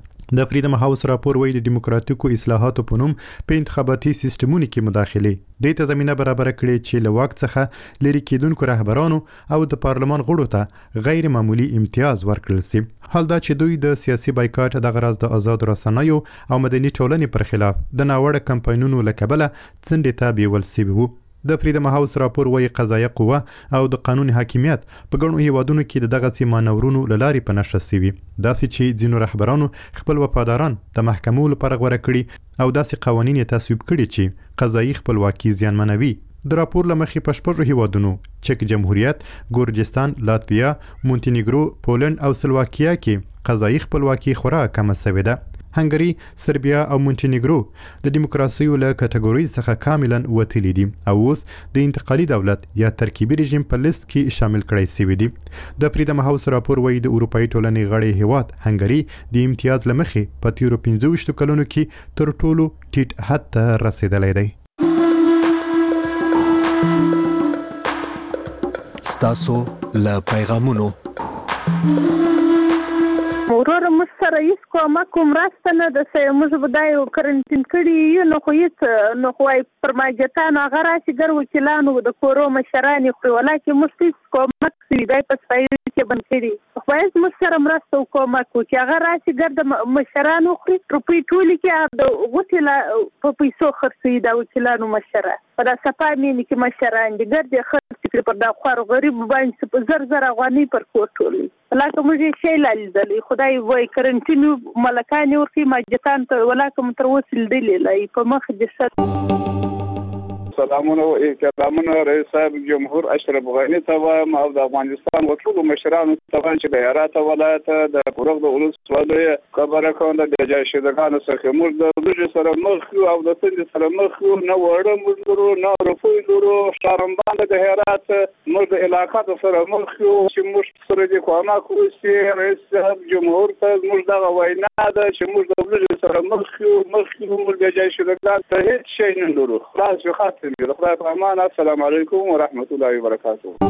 Speaker 20: د فریډم هاوس راپور وایي د دیموکراتیکو اصلاحاتو په نوم په انتخاباتي سیستمونو کې مداخلې دې ته زمینه برابره کړې چې له واک څخه لرې کېدونکو رهبرانو او د پارلمان غړو ته غیر معمولي امتیاز ورکړل سي. حال دا چې دوی د سیاسي بایکاټ دغه راز د آزاد رسنیو او مدني ټولنې پر خلاف د ناوړه کمپاینونو له کبله څنډې ته بیول سوي وو. د فریډم هاوس راپور وایي قضایه قوه او د قانون حاکمیت په ګڼو هیوادونو کې د دغسې مانورونو له لارې په نښه سوي، داسې چې ځینو رهبرانو خپل وفاداران د محکمو لپاره غوره کړي او داسې قوانین یې تصویب کړي چې قضایي خپلواکي زیانمنوي. د راپور له مخې په شپږو هیوادونو چک جمهوریت، ګورجستان، لاتویا، مونټینیګرو، پولنډ او سلواکیا کې قضایي خپلواکي خورا کمه شوې ده. هنګري، سربیا او مونټینیګرو د دیموکراسیو له کټګورۍ څخه کاملا وتلي دي او اوس د انتقالي دولت یا ترکیبي رژیم په لیست کې شامل کړای شوي دي. د فریډم هاوس راپور وایي د اروپایي ټولنې غړی هیواد هنګري د امتیاز له مخې په تیرو پنځه ویشتو کلونو کې تر ټولو ټیټ حد ته رسېدلی دی.
Speaker 10: ستاسو له پیغامونو
Speaker 21: وروره موږ سره هیڅ کومک مرسته نه ده سوې، موږ به دا یو کرنټین کړي یو نو خو هیڅ نو خو وایي پرماجتانو هغه راشي ګر وکیلانو د کورو مشران یې خوري، ولاکې موږ ته هیڅ کومک سوي دی په صفایي کې بند کړي. خو باید موږ سره مرسته او کومک وکړي، هغه راشي ګر د مشرانو خوري، روپۍ ټولې کې د غوټې په پیسو خرڅوي دا وکیلانو مشران په دا سپا مینې کې مشران دي، ګر دې خرڅ کړي پر دا خوارو غریبو باندې په زر زر افغانۍ پر کور ټولوي. ولاکه موږ یې شی لا لیدلی، خدای وایي کرنټین ملکان یې ورکوي ماجتان ته، ولاکه مو تر اوسه لیدلې لا په مخ دې سر
Speaker 7: سلامونه او احترامونه رئیس صاحب جمهور اشرف غنی ته وایم او د افغانستان ټول مشرانو ته وایم چې د هرات ولایت د پروغ د ولسوالۍ خبره کوم د جای شدګانو څخه موږ د لږ سره مخ او د سند سره مخ نه وړه موږ نه رفوی درو شارمبان د هرات موږ د علاقات سره مخ چې موږ سره د کومه کوسي رئیس صاحب جمهور ته موږ دا وینا ده چې موږ د لږ سره مخ مخ موږ د جای شدګان ته هیڅ شي نه درو خلاص خاطر دې خدای په امان. السلام علیکم ورحمت الله وبرکاته.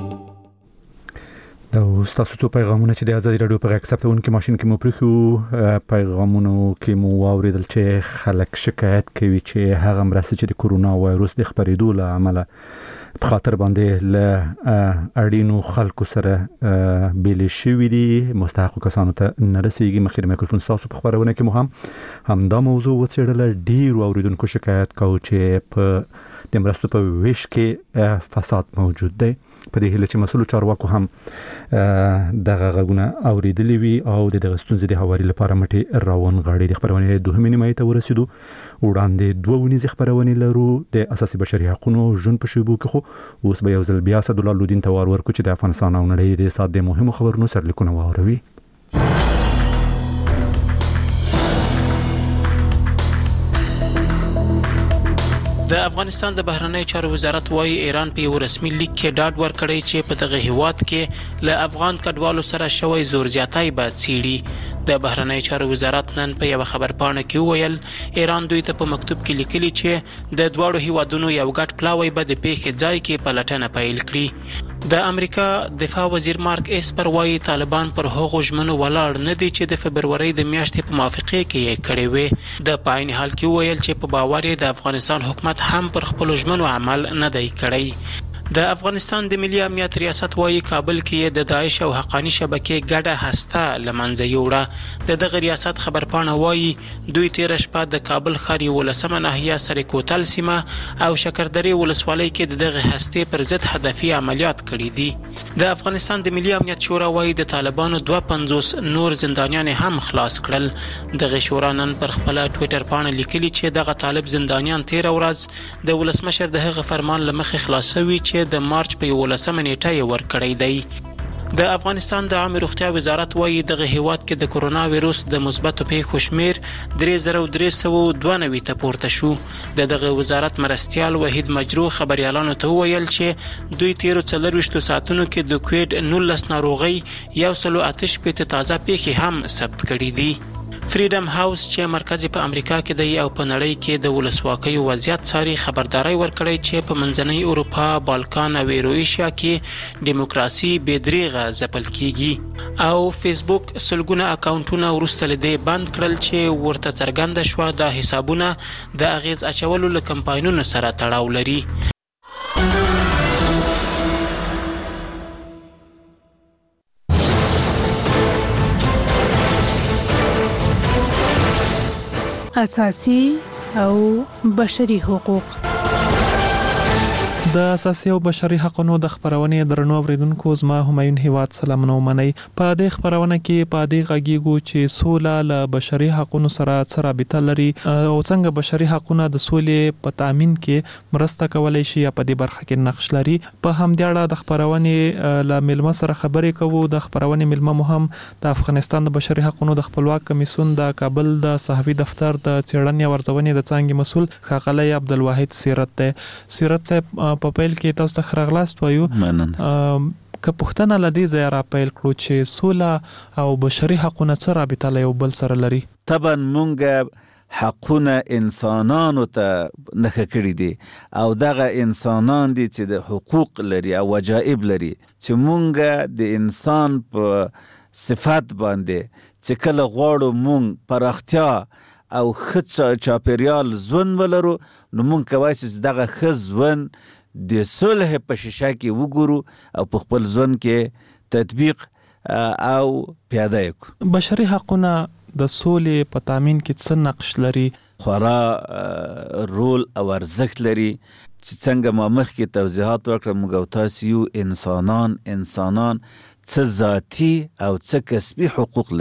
Speaker 1: دا تاسو څو پیغامونه چې د ازادي رادیو په غږ ثبتونکو ماشين کې مو پرېښو پیغامونو کې مو واوریدل چې خلک شکایت کوي چې هغه مرسته چې د کورونا وایروس د خپرېدو له امله په خاطر باندې له اړینو خلکو سره بیل شوي دي مستحقو کسانو ته نه رسیږي. مخکې د میکروفون تاسو په خبرونه کې مو هم همدا موضوع وڅېړله. ډېرو اوریدونکو شکایت کوي چې په د مرستو په ویش کې فساد موجود دی. په دې هیله چې مسؤل چارواکو هم دغه غږونه اوریدلي وي او د دغه ستونزې د هواري لپاره مټې راون غاړي. د خبرونې دوهمې نیمایي ته ورسېدو. وړاندې دوه ونیزې خبرونې لرو د اساسي بشري حقوقو ژوند په شیبو کې. خو اوس به یو ځل بیا اسدالله لودین ته وار ورکړو چې د افغانستان او نړۍ د سات د مهمو خبرونو سرلیکونه واوروي.
Speaker 2: د افغانستان د بهرنی چارو وزارت وايي ایران په یو رسمي لیک کې ډاډ ورکړی چې په دغه هیواد کې له افغان کډوالو سره شوی زور زیاتی به څیړي. د بهرنی چارو وزارت نن په یو خبرپاڼه کې وویل ایران دوی ته په مکتوب کې لیکلي چې د دواړو هیوادونو یو ګډ پلاوی به د پیښې ځای کې پلټنه پیل کړي. د امریکا دفاع وزیر مارک اسپر وايي طالبان پر هغو ژمنو ولاړ نه دي چې د فبرورۍ د میاشتې په موافقه کې یې کړې وې. د پاین حال کې وویل چې په باور د افغانستان حکومت هم پر خپل ژمنو عمل نه دی کړی. د افغانستان د ملي امنیت ریاست وايي کابل کې د داعش او حقانی شبکې ګډه هسته لمنځه یوړه. د دغه ریاست خبرپاڼه وايي دوی تیر شپه د کابل ښار یولسمه ناحیه سره کوتل سیمه او شکردرې ولسوالۍ کې د دغه هستې پر ضد هدفي عملیات کړي دي. د افغانستان د ملي امنیت شورا وايي د طالبانو دوه پنځوس نور زندانیان هم خلاص کړل. دغه شورا نن پر خپل ټوئیټر باندې لیکلي چې دغه طالب زندانیان تیر ورځ د ولسمشر د هغه فرمان لمخې خلاصوي چې د مارچ په یولسمه نیټه یې ورکړی دی. د افغانستان د عامه روغتیا وزارت وايي دغه هیواد کې د کورونا وایروس د مثبتو پیښو شمیر درې زره درې سوه دوه نوي ته پورته شو. د دغه وزارت مرستیال وحید مجروح خبريالانو ته وویل چې دوی تیرو څلرویشتو ساعتونو کې د کووید نولس ناروغۍ یو سلو اته شپېته تازه پیښې هم ثبت کړي دي. فریډم هاوس چې مرکز په امریکا کې دی او په نړۍ کې د ولسواکۍ وضعیت څاري خبرداري ورکړی چې په منځنۍ اروپا، بالکان او ایرویشیا کې دیموکراسي بې دریغه ځپل کیږي. او فیسبوک سلګونه اکاونټونه وروسته له دې بند کړل چې ورته څرګنده شوه د حسابونه د اغیز اچولو له کمپاینونو سره تړاو لري.
Speaker 3: اساسي او بشري حقوق.
Speaker 22: د اساسي او بشري حقوقو د خبرونې درنو اوریدونکو زما همایون هیواد سلامونه ومني. په دې خبرونه کې په دې غږیږو چې سوله له بشري حقوقو سره څه رابطه لري او څنګه بشري حقوقونه د سولې په تامین کې مرسته کولای شي په دې برخه کې نقش لري. په همدې اړه د خبرونې له ملما سره خبرې کوو. د خبرونې ملما مو هم د افغانستان د بشري حقوقو د خپلواک کمیسیون د کابل د صحافي دفتر د څېړنې او ارزونې د څانګې مسؤل ښاغلی عبدالواحد سیرت دی. سیرت صاحب په پیل کې تاسو ته خراغلاست وایو. که پښتنه لدی ځای را پیل کړو چې سوله او بشري حقوقونه څه رابطه له یو بل سره لري؟
Speaker 23: طبعا مونږ حقونه انسانانو ته نښه کړي دي او دغه انسانان دي چې د حقوق لري او وجایب لري چې مونږ د انسان په صفات باندې چې کله غواړو مونږ پراختیا او ښه چاپیریال ژوند ولرو نو مونږ کولی چې دغه ښه ژوند د صلح په شیشه کې وګورو او په خپل ژوند کې تطبیق او پیاده کړو.
Speaker 22: بشري حقونه د سولې په تامین کې څه نقش لري؟
Speaker 23: خورا رول او ارزښت لري چې څنګه ما مخکې توضیحات وکړم موږ او تاسو یو انسانان انسانان څه ذاتي او څه کسبي حقوق لري.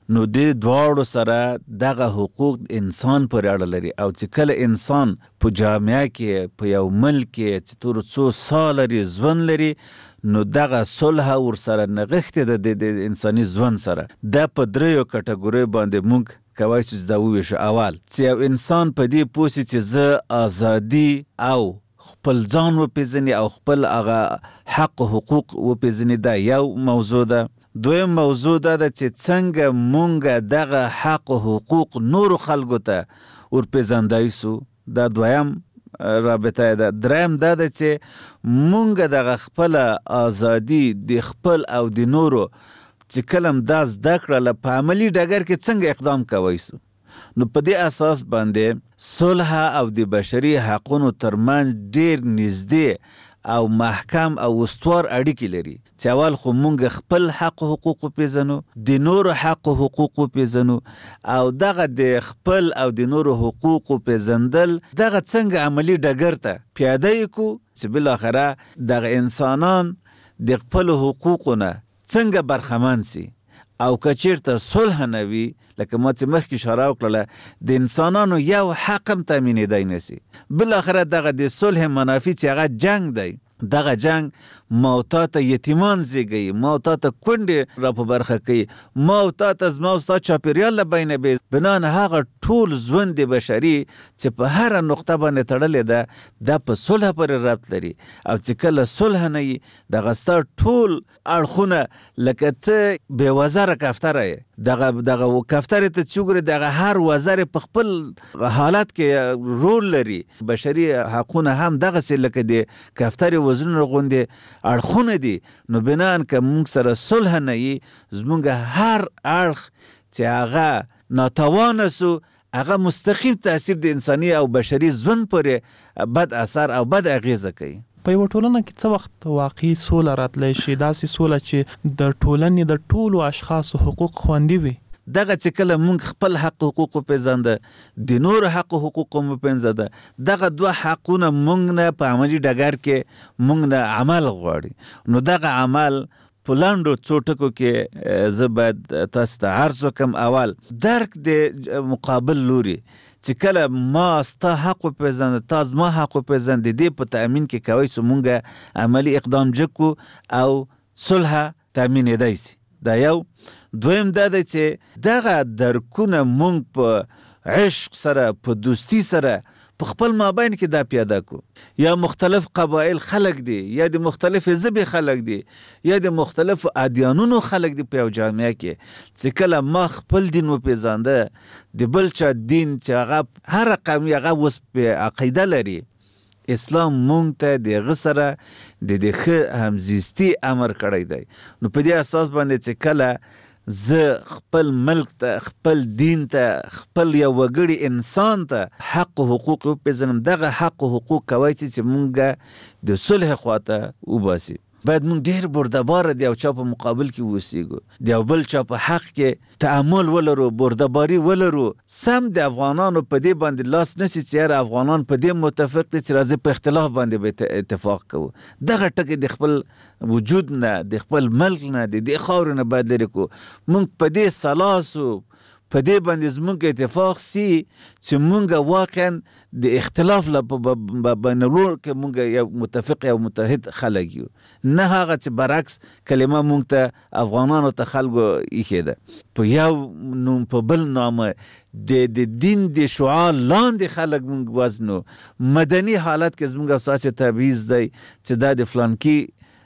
Speaker 23: نو د دواړو سره دغه حقوق انسان پورې اړه لري او چې کله انسان په جامعه کې په یو ملک کې چې تر څو سال لري ژوند لري نو دغه صلح ورسره نغښتې ده د انساني ژوند سره دا په دریو کټګوریو باندې موږ کوای شو دا وویشو. اول چې یو انسان په دې پوه سي چې زه ازادي او خپل ځان وپېژني او خپل هغه حق و حقوق وپېژني، دا یو موضوع ده. دویم موضوع دا ده چې څنګه مونږ دغه حق و حقوق نورو خلکو ته ورپېژندای سو، دا دویم رابطه ده. دریم دا ده چې مونږ دغه خپل ازادي د خپل او د نورو چې کلم دا زده کړله په عملي ډګر کې څنګه اقدام کوی سو. نو په دې اساس باندې صلح او د بشري حقونو ترمنځ ډیر نږدې او محکم او استوار اړیکې لري چې اول خو مونږ خپل حق او حقوق وپېژنو، د نورو حق او حقوق وپېژنو او دغه د خپل او د نورو حقوق وپېژندل دغه څنګه عملي ډګر ته پیاده یې کړو چې بالاخره دغه انسانان د خپل حقوقو نه څنګه برخمن سي او که چېرته صلح نه وي لکه ما چې مخکې اشاره وکړله د انسانانو یو حق هم تامینېدی نه سي. بالاخره دغه د صلح منافي چې هغه جنگ دی، دغه جنگ ما او تا ته یتیمان زیږوي، ما او تا ته کونډې را په برخه کوي، ما او تا ته زما او ستا چاپېریال له بینه بې بنان هغه ټول ژوند د بشري چې په هره نقطه باندې تړلې ده دا په صلح پورې ربط لري. او چې کله صلح نه وي دغه ستا ټول اړخونه لکه ته بې وزره کفتره یې، دغه دغه کفترې ته چې وګورې دغه هر وزر په خپل حالت کې رول لري. بشري حقونه هم دغسې لکه د کفترې وزرونه غوندې اړخونه دي. نو بنان که موږ سره صلح نه وي زموږ هر اړخ چې هغه ناتوانه سو هغه مستقیم تاثیر د انساني او بشري ژوند پورې بد اثر او بد اغیزه کوي.
Speaker 22: په یوه ټولنه کې څه وخت واقعي سوله راتلی شي، داسې سوله چې د ټولنې د ټولو اشخاصو حقوق خوندي وي؟
Speaker 23: دغه چې کله مونږ خپل حق حقوق وپېژنده د نورو حق حقوق هم وپېژنده دغه دوه حقونه مونږ نه په عملي ډګر کې مونږ نه عمل غواړي. نو دغه عمل په لاندو څو ټکو کې زه باید تاسو ته عرض وکړم. اول درک د مقابل لوري چې کله ما ستا حق وپېژنده تا زما حق وپېژنده د دې په تأمین کې کوی سو مونږ عملي اقدام جکو او صلح تأمینېدی سي. دا یو. دویم دا دی چې دغه درکونه مونږ په عشق سره په دوستی سره په خپل مابین کې دا پیاده کو. یا مختلف قبایل خلق دي، یا د مختلف ژبې خلق دي، یا د مختلف ادیانونو خلق دي په یو جامعه کې چې کله ما خپل دین وپېژانده د بل چا دین چې هغه هر قوم هغه اوس په عقیده لري، اسلام مونږ ته د هغه سره د د ښه همزیستي امر کړی دی. نو په دې اساس باندې چې کله زه خپل ملک ته خپل دین ته خپل یو وګړي انسان ته حق و حقوق وپېژنم دغه حق و حقوق کوی چې مونږ د صلح خواته وباسي. باید مونږ ډېر بردباره د یو چا په مقابل کې اوسیږو، د یو بل چا په حق کې تعامل ولرو، بردباري ولرو. سم د افغانانو په دې باندې لاس نسی چې یاره افغانان په دې متفق دي چې راځي په اختلاف باندې به اتفاق کوو. دغه ټکي د خپل وجود نه د خپل ملک نه د دې خاورې نه باید لرې کړو. مونږ په دې سلاسو په دې باندې زمونږ اتفاق سي چې مونږ واقعا د اختلاف له بینالور کې مونږ یو متفق یو متحد خلک یو، نه هغه چې برعکس کلمه مونږ ته افغانانو ته خلکو ایښې ده په یو نوم په بل نامه د د دین د شعار لاندې خلک مونږ وزنو. مدني حالت کې زمونږ اساسي تبعیض دی چې دا د فلانکي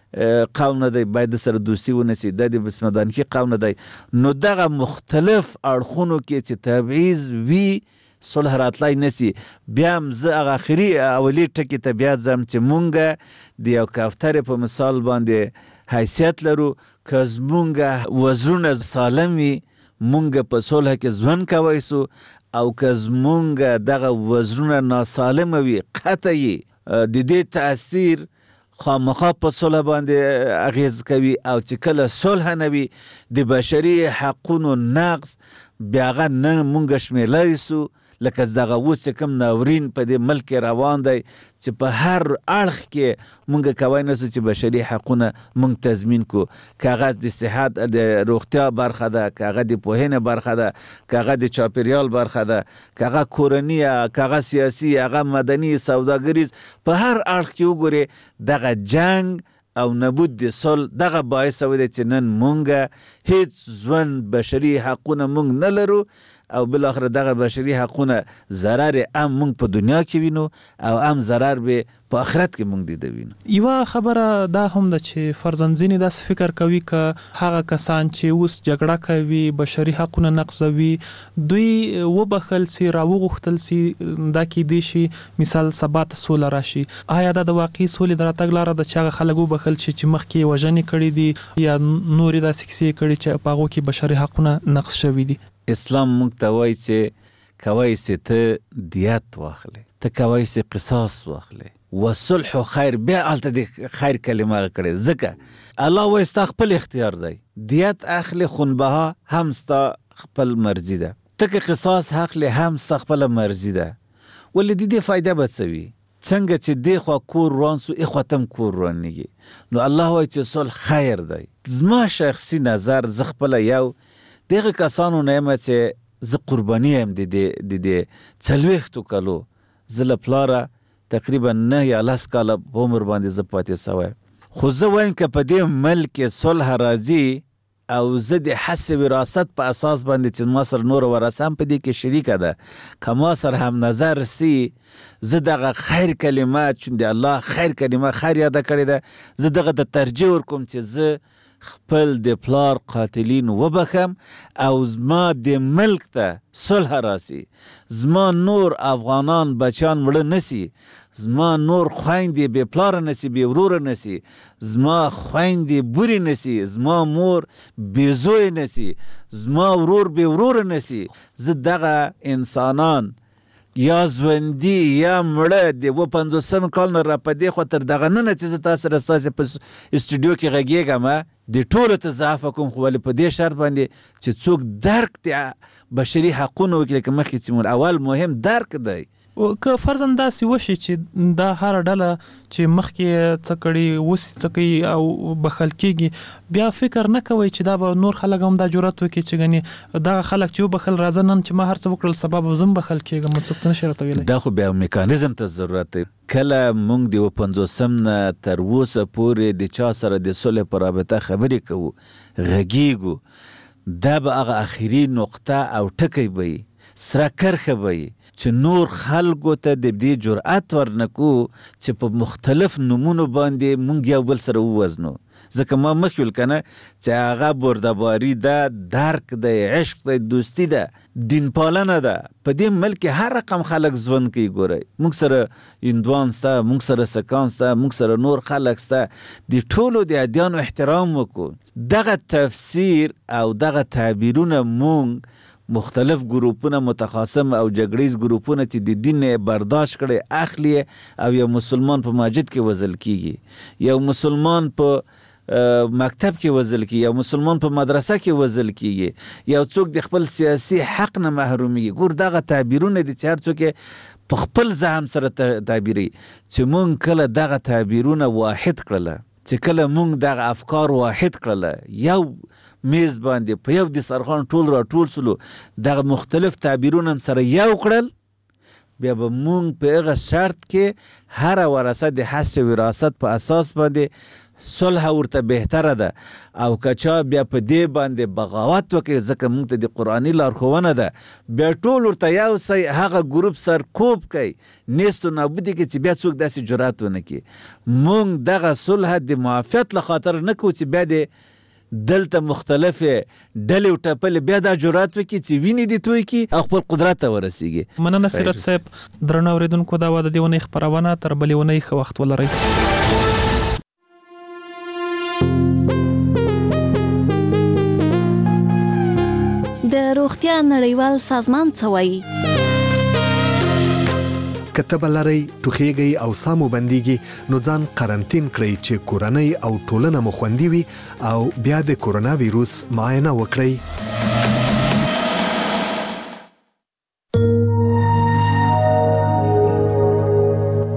Speaker 23: قوم نه دی باید سره دوستی ونسی، دا د بسمدانکی قوم نه دی. نو دغه مختلف اړخونو کې چې تبعیض وي صلح راتلی نسی. بیا هم زه هغه اخري اولي ټکي ته بیا ځم چې مونږ د یو کفترې په مثال باندې حیثیت لرو. که زمونږ وزرونه سالم وي مونږ په صلح کې ژوند کوی سو، او که زمونږ دغه وزرونه ناسالمه وي قطعي د دې تاثیر خامخا په صلح باندې اغیز کوي. او چې کله صلح نه وي د بشري حقونو نقض بیا هغه نه مونږ شمیرلی سو لکه دغه اوس چې کوم ناورین په دې ملک کې روان دی چې په هر اړخ کې مونږ کولی نه سو چې بشري حقونه مونږ تضمین کو، که هغه د صحت د روغتیا برخه ده، که هغه د پوهنې برخه ده، که هغه د چاپیریال برخه ده، که هغه کورني، که هغه سیاسي، هغه مدني، سوداګریز، په هر اړخ کې وګورې دغه جنگ او نبود د صلح دغه باعث شوی دی چې نن مونږ هیڅ ژوند بشري حقونه مونږ نه لرو او بالاخره دغه بشري حقونه ضرر هم مونږ په دنیا کې وینو او هم ضرر به په آخرت کې مونږ دیده وینو.
Speaker 22: یوه خبره دا هم ده چې فرضاً ځینې داسې فکر کوي که هغه کسان چې اوس جګړه کوي، بشري حقونه نقضوي، دوی وبخل سي، راوغوښتل سي، دا کیدای شي مثال سبا ته سوله راشي. آیا دا د واقعي سولې د راتګ لاره ده چې هغه خلک وبخل شي چې مخکې یې وژنې کړي دي یا نورې داسې کیسې کړي چې په هغو کې بشري حقونه نقض شوي دي؟
Speaker 23: اسلام موږ ته وایي چې کولی سي ته دیت واخلې، ته کولی سي قصاص واخلې، وصلح خیر. بیا هلته د خیر کلمه هغه کړې، ځکه الله وایي ستا خپل اختیار دی، دیت اخلې خونبها هم ستا خپل مرضي ده، ته که قصاص اخلې هم ستا خپله مرضي ده. ولې د دې فایده به څه وي؟ څنګه چې دې خوا کور روان سو ای خوا ته هم کور روانېږي. نو الله وایي چې صلح خیر دی. زما شخصي نظر زه خپله یو دغه کسانو نه یم چې زه قرباني یم د دې څلوېښتو کلو، زه له پلاره تقریبا نه یا لس کاله په عمر باندې زه پاتې سوی. خو زه وایم که په دې ملک کې صلح راځي او زه د حس وراثت په اساس باندې چې ما سره نور ورثه هم په دې کې شریکه ده، که ما سره هم نظر سي، زه دغه خیر کلمه چون د الله خیر کلمه خیر یاده کړې ده، زه دغه ته ترجیح ورکوم چې زه خپل د پلار قاتلین وبخم او زما د ملک ته صلح راسي، زما نور افغانان بچیان مړه نسی، زما نور خویندې بې پلاره نسی، بې وروره نسی، زما خویندې بورې نسی، زما مور بې زوی نسی، زما ورور بې وروره نسی. زه دغه انسانان یا ژوندي یا مړه د اووه پنځوسم کال نه را په دې خوا تر دغه ننه چې زه تاسو سره ستاسې په استودیو کې غږېږم د ټولو ته زه عفه کوم، خو ولې په دې شرط باندې چې څوک درک د بشري حقونو وکړي، لکه مخکې چې اول مهم درک دی.
Speaker 22: که فرضاً داسې وشي چې دا هره ډله چې مخکې څه کړي اوس څه کوي او بخل کېږي، بیا فکر نه کوئ چې دا به نور خلک هم دا جرأت وکړي چې ګنې دغه خلک چې وبخل راځه نن چې ما هر څه وکړل سبا به زه هم بخل کېږم، څوک څه نشي راته ویلی.
Speaker 23: دا خو بیا میکانیزم ته ضرورت دی. کله موږ د اووه پنځوسم نه تر اوسه پورې د چا سره د صلح په رابطه خبرې کوو، غږیږو، دا به هغه اخري نقطه او ټکی به وي، سره کرښه به وي چې نور خلکو ته د دې جرأت ورنکو چې په مختلف نومونو باندې مونږ یو بل سره ووزنو. ځکه ما مخکې ویل کنه چې هغه بردباري ده، درک ده، عشق ده، دوستي ده، دین پالنه ده. په دې ملک کې هر رقم خلک ژوند کوي. ګورئ موږ سره هندوان سته، موږ سره سکان سته، موږ سره نور خلک سته، د ټولو د ادیانو احترام وکړو. دغه تفسیر او دغه تعبیرونه مونږ مختلف ګروپونه متخاصم او جګړیز ګروپونه چې د دین برداشت کړي اخلي او یو مسلمان په مسجد کې وزل کیږي، یو مسلمان په مکتب کې وزل کیږي، یو مسلمان په مدرسه کې وزل کیږي، یو څوک د خپل سیاسي حق نه محرومیږي. ګور دغه تعبیرونه دي چې هر څوک په خپل زعم سره تعبیري. چې مونږ کله دغه تعبیرونه واحد کړله، چې کله مونږ دغه افکار واحد کړله، یو میز باندې په یو دسترخوان ټول را ټول سلو، دغه مختلف تعبیرونه هم سره یو کړل، بیا به مونږ په هغه شرط کې هر ورثه د حس وراثت په اساس باندې صلح ورته بهتره ده. او که چا بیا په دې باندې بغاوت وکړي، ځکه مونږ ته د قرآني لارښوونه ده، بیا ټول ورته یو سی هغه ګروپ سرکوب کوي، نیست و نابودي کوي چې بیا څوک داسې جرأت ونه کړي. مونږ دغه صلح د معافیت له خاطر نه کوو چې بیا د دلته مختلفه ډلې او ټپلې بیا دا جرأت وکړي چې وینې دې توی کړي او خپل قدرت ته ورسیږي.
Speaker 22: مننه سیرت صاحب. درنو اورېدونکو، دا وه د دې اونۍ خپرونه، تر بلې اونۍ ښه وخت ولرئ.
Speaker 14: د روغتیا نړیوال سازمان څه وایي؟
Speaker 10: که تبه لرئ، ټوخیږئ او ساه مو بندیږي، نو ځان قرنطین کړئ چې کورنۍ او ټولنه مو خوندي وي، او بیا د کورونا ویروس معاینه وکړئ.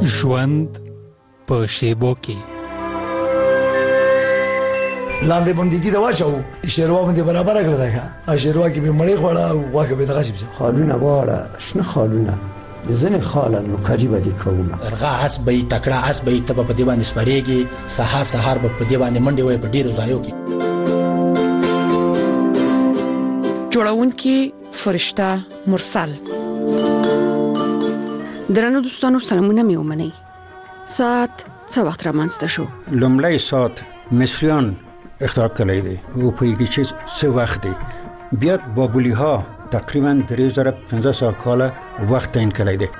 Speaker 4: ژوند په شیبو کې
Speaker 8: لاندې بندګي د واچو شیروا باندې برابر کړل دا شیروا کې به مړی خوړه او واکه به دغه شي
Speaker 9: خالونه واړه شنه خالونه ځنه خاله نو قریبه دي کومه
Speaker 24: ارغا اس به تکړه اس به تب په دی باندې سپریږي سحر سحر په دی باندې منډي وي په ډیرو ځایو کې
Speaker 25: جوړون کې فرشتہ مرسل درنو دوستانو سلامونه مې ومنئ ساعت څه وخت رامنځته شو
Speaker 9: لومړی ساعت مصریان اختراع کړی دی او په یوه چې څه وخت دی بیا بابلی ها تقریبا درې زره پنځه سوه کاله وخت تعیین کړی دی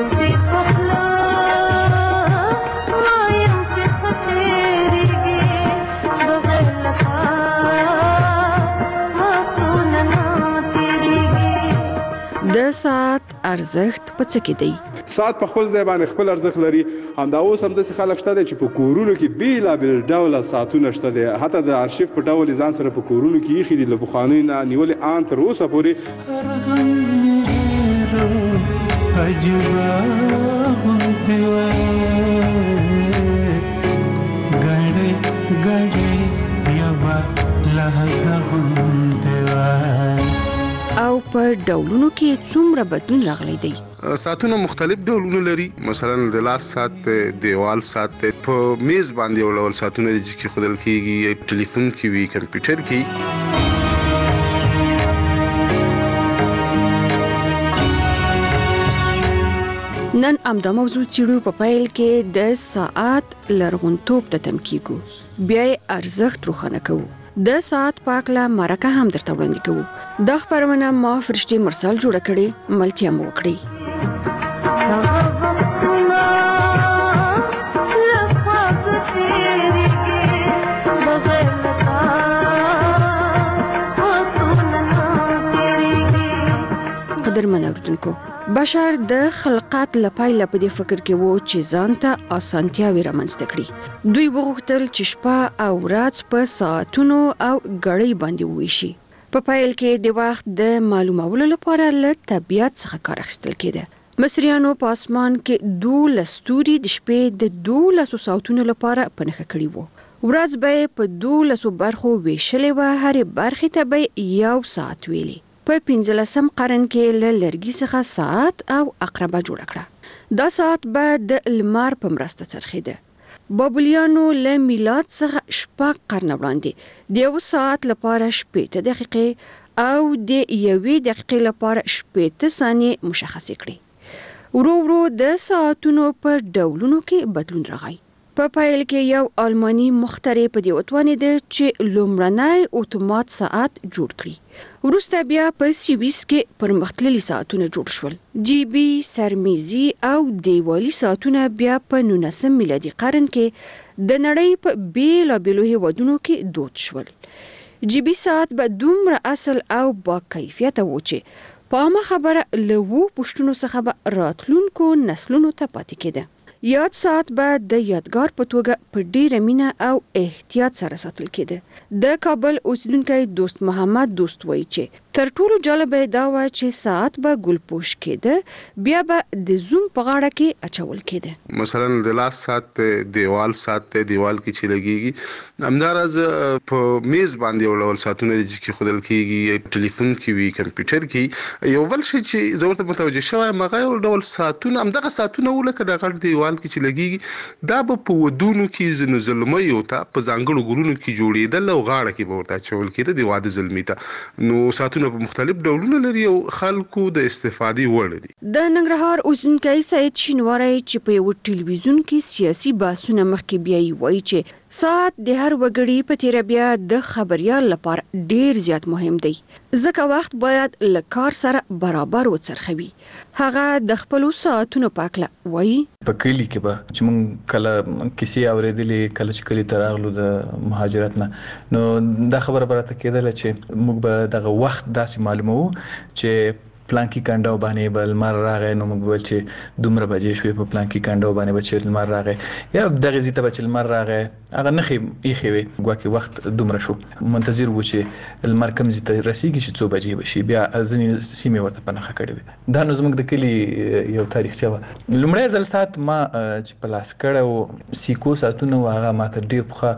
Speaker 25: د ساعت ارزښت په څه کې دی
Speaker 26: ساعت په خپل ځای باندې خپل ارزښت لري همدا اوس هم داسې خلک شته دي چې په کورونو کې بېلابېل ډوله ساعتونه شته دي حتی د ارشیف په ډول ځان سره په کورونو کې ایښي دي له پخوانۍ نه نیولې ان تر اوسه پورې
Speaker 25: او په ډولونو کې څومره بدلون راغلی دی
Speaker 26: ساعتونه مختلف ډولونه لري مثلا د لاس ساعت دیوال ساعت په میز باندې ولول ساعتونه چې خودل کېږي ټلیفون کې وي کمپیوټر کې
Speaker 25: نن امدا موضوع چیرو په پایل کې د ساعت لرغونتوب ته تم کیږو بیا ارزښت روښانه کوو د ساعت پاکله مرکه هم درته وړاندې کوو دا خبرونه ما فرشتي مرسل جوړ کړي ملتیا مو وکړي قدرمن اوردونکو بشر د خلقات لپاره په دې فکر کې وو چې ځان ته اسانتیاوي رامنځته کړي دوی وغوښتل چې شپه او ورځ په ساعتونو او غړۍ باندې وویشي په پایل کې د وخت د معلومولو لپاره له طبيعت څخه کار اخیستل کېده مصریانو په اسمان کې دولس ستوري د شپې د دولس ساعتونو لپاره پنهخه کړي وو ورځ به په دولس برخو ویشلې و هرې برخې ته به یو ساعت ویلي په پنځلسم قرن کې له لرګي څخه ساعت او عقربه جوړ کړه دا ساعت به د لمر په مرسته څرخیده بابلیانو له میلاد څخه شپږ قرن وړاندې د یو ساعت لپاره شپږ دقیقې او د یوې دقیقې لپاره شپږ ثانیې مشخص کړي ورو ورو د ساعتونو په ډولونو کې بدلون راغی په پایل کې یو آلماني مخترع په دې وتوانید چې لومړنی اتومات ساعت جوړ کړي وروسته بیا په سویس کې پرمختللي ساعتونه جوړ شول جی بي سرمیزي او دیوالي ساعتونه بیا په نولسم میلادي قرن کې د نړۍ په بیلابېلو هېوادونو کې دود شول جی بي ساعت به دومره اصل او با کیفیته و چې په عامه خبره له وو پوښتنو څخه به راتلونکو نسلونو ته پاتې کېده یاد ساعت به د یادګار په توګه په ډیره مینه او احتیاط سره ساتل کېده د کابل اوسیدونکی دوست محمد دوست وایي چې تر ټولو جالبه دا و چې ساعت به ګلپوش کېده بیا به د زوم په غاړه کې اچول کېده
Speaker 26: مثلا د لاس ساعت دیوال ساعت دیوال کې چې لګيږي همدارز په میز باندې ولول ساعتونه چې خودل کېږي ټلیفون کې وي کمپیوټر کې یو بل شي چې ضرورت متوجه شوی مغه یو ډول ساعتونه همدغه ساعتونه ولکه د غړ دیوال کې چې لګيږي دا په ودونو کې زنو زلمي او ته په ځانګړو ګورونو کې جوړېدل او غاړه کې به ورته چول کېده د واده زلمی ته نو ساعتونه په مختلف ډولونه لري او خلکو د استفادې وړ دي
Speaker 25: د ننګرهار اوسیدونکی سید شینواری چې په یو ټلویزیون کې سیاسي بحثونه مخکې بیاي وایي چې ساعت د هر وګړي په تیر بیا د خبريال لپاره ډیر زیات مهم دی ځکه وخت باید له کار سره برابر وڅرخوي هغه د خپل ساعتونو پاکله وایي
Speaker 27: په کلی کې به چې مونږ کله کیسې اورېدلې کله چې کلی ته راغلو د مهاجرت نه نو دا خبره براته کېدله چې موږ به دغه وخت داسې معلومو چې پلانکی کانډو باندې بل مر راغی نو موږ ول چې دومره بجې شوې په پلانکی کانډو باندې بچ مر راغی یا دغه زیته بچ مر راغی هغه نخي یخي وي ګواکي وخت دومره شو منتظر و چې المر کم زیته رسیږي چې څو بجې بشي بیا ځنی سیمه ورته پنهخه کړې دا نو زموږ د کلی یو تاریخ چې لمړی ځل سات ما چې پلاس کړو سیکو ساتونه هغه ماته ډیر پخه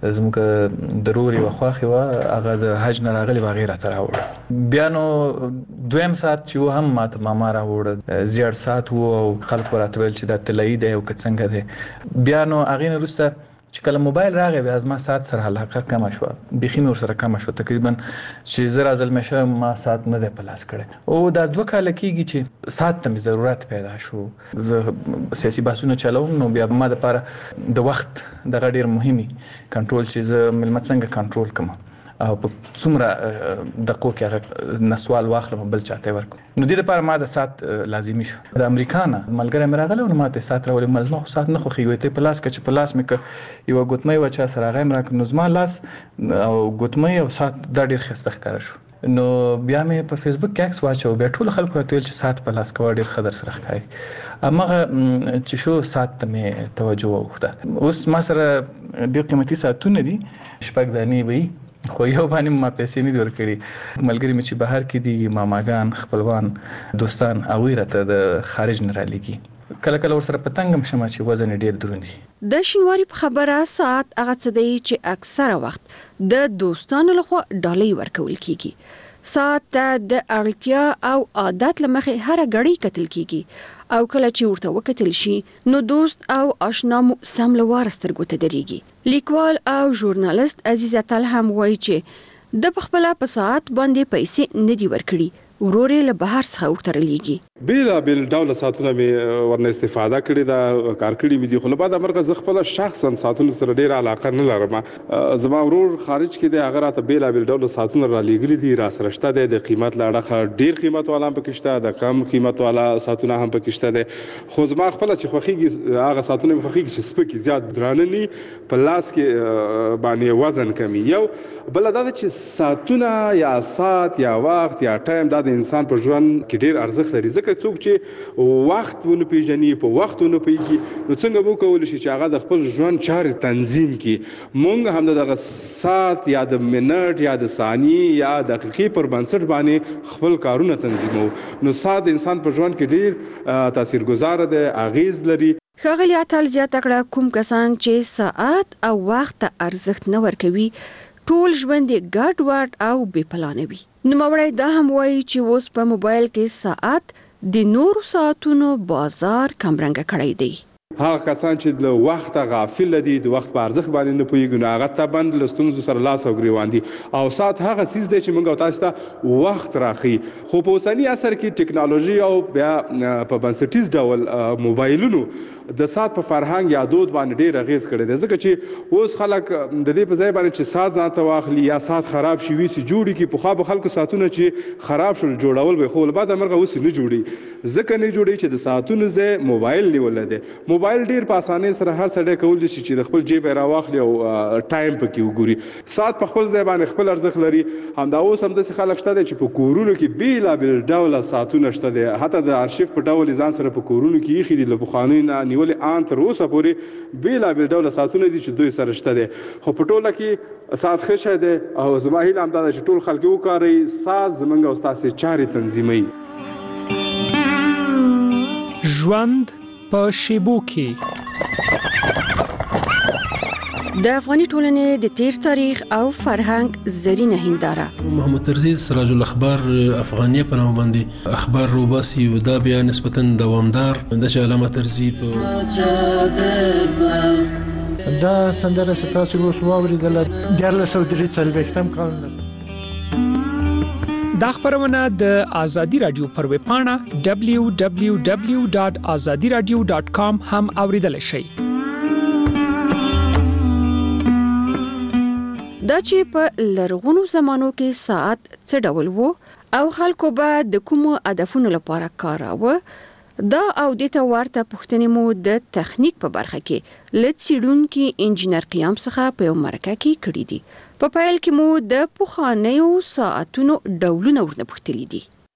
Speaker 27: زموږ ضروري وخواخي وا هغه د حج نه راغلي وغیرہ تر راوړ بیا نو دویم سات چې هم ماته ماما راوړ زیړ سات وو او خلک ورته ویل چې دا تلای دی او څنګه دی بیا نو اغه نه رسته چې کله موبایل راغی بیا ما سات سره علاقه کم شو بخیم ور سره کم شو تقریبا چې زرا ځل مشه ما سات نه د پلاس کړي او دا دوه کال کېږي چې سات ته ضرورت پیدا شو زه سیاسي بحثونه چلوم نو بیا ما د لپاره د وخت د غډیر مهمي کنټرول چې زه ملمت څنګه کنټرول کوم او په څومره دقیقو کې نسوال واخلم بل چاته ورکو نو د دې لپاره ما د سات لازمي شو د امریکانا ملګری مې راغله نو ما ته سات راولې مزما سات نه خو خېږي ته پلاس کچ پلاس مې یو ګوتمې و چا سره غیم راک نو زما لاس او ګوتمې او سات د ډېر خسته ښکار شو نو بیا مې په فیسبوک کې عکس واچو بیا ټول خلکو راته ویل چې سات پلاس کوه ډېر خطر سره ښکاري امغه چې شو سات ته مې توجه وکړه اوس ما سره ډېر قیمتي ساتونه دي شپږ دانې وي خو یو باندې ما پیسې نه ورکړي ملګری مې چې بهر کې دي ماماګان خپلوان دوستان او ورته د خارج نه را لګي کله کله ور سره پتنګم شمه چې وزن ډیر دروند دي
Speaker 25: د شینواری په خبره ساعت هغه څه دی چې اکثره وخت د دوستانو لخوا ډالۍ ورکول کیږي ساعت د اړتیا او عادت لمخې هر غړي کتل کیږي او کله چې ورته وکتل شي نو دوست او آشنا مو سم لوار سترګو ته دريږي لیکوال او ژورنالیست عزیزه تل هم وایي چې د خپل په ساعت باندې پیسې نه دی ورکړي ورورې له بهر څخه ورته لېږي
Speaker 5: بیل بیل ډول ساتونه مې ورنه استفاده کړې دا کار کړې مې دي خو بعد امرګه ز خپل شخصا ساتونه سره ډیر علاقه نه لرم زما ورور خارج کې دی هغه راته بیل بیل ډول ساتونه را لېږلي دي را سره شته د قیمت لاړه ډیر قیمت والا هم پکې شته د کم قیمت والا ساتونه هم پکې شته دي خو زما خپل چې خوخيږي هغه ساتونه مې خوخيږي چې سپکې زیات درانه نه په لاس کې باندې وزن کمی یو بل دا چې ساتونه یا سات یا وخت یا ټایم د انسان په ژوند کې ډیر ارزښت لري ځکه څوک چې وخت ونه پیژني په وخت ونه پیږي نو څنګه به کول شي چې هغه د خپل ژوند چارې تنظیم کړي مونږ هم دغه سات یا د منټ یا د ثانیې یا د دقیقې پر بنسټ باندې خپل کارونه تنظیمو نو سات انسان په ژوند کې ډیر تاثیرګذار دی اغیز لري
Speaker 25: خغلی اتل زیاته کړه کوم کسان چې ساعت او وخت ارزښت نه ورکوي ټول ژوند یې ګډ وډ او بې پلانه وي نوموړی دا هم وایي چې اوس په موبایل کې ساعت د نورو ساعتونو بازار کمرنګه کړی دی
Speaker 5: هغه کسان چې د وخت غافل دي د وخت په ارزښت باندې نه پوهیږي نو هغه ته بند لستونزو سره لاس او ګریوان دي او ساعت هغه چیز دی چې موږ تاسو ته وخت راخي خو په اوسنی عصر کې ټکنالوژي او بیا په بنسټیز ډول موبایلونو د ساعت په فرهنګ یا دود باندې ډیر اغیز کړی دی ځکه چې اوس خلک د دې په ځای باندې چې ساعت ځان ته واخلي یا ساعت خراب شي وي سي جوړي کې په خو به خلکو ساعتونه چې خراب شول جوړول به خو بعد مرغه اوس نه جوړي ځکه نه جوړي چې د ساعتونو ځای موبایل نیول دی موبایل ډیر په اسانۍ سره هر څه کول شي چې د خپل جیب راواخلي او ټایم پکې وګوري ساعت په خپل ځای باندې خپل ارزښت لري همدا اوس هم د خلک شته چې په کورونو کې بیل بیل ډول ساعتونه شته دي حتی د ارشیف په ډول ځان سره په کورونو کې یخي د لبخاني نه نیولې ان تر اوسه پورې بیل بیل ډول ساعتونه دي چې دوی سره شته دي خو په ټوله کې ساعت خشه دي او زما هیله هم دا چې ټول خلک وکاري ساعت زمونږ او تاسو چاري تنظیمي
Speaker 6: ژوند په شیبو کې
Speaker 25: د افغاني ټولنې د تیر تاریخ او فرهنګ زرینه هنداره
Speaker 11: محمد ترزی سراج الاخبار افغانیه په نوم باندې اخبار روباسي او دا بیا نسبتا دوامدار د علامه ترزی په
Speaker 12: دا سندره ستاسو اوس واوریدل د لسو درې څلوېښتم کال
Speaker 6: دا خبرونه د آزادي رادیو پر ویب پاڼه دبلیو دبلیو دبلیو ډاټ آزادي رادیو ډاټ کام هم اوریدل شئ
Speaker 25: دا چې په لرغونو زمانو کې ساعت څه ډول وو او خلکو به د کومو هدفونو لپاره کاراوه دا او د ته ورته پوښتنې مو د تخنیک په برخه کې له څېړونکي انجینر قیام څخه په یو مرکه کې کړي دي په پیل کې مو د پخوانیو ساعتونو ډولونه ورنه پوښتلي دي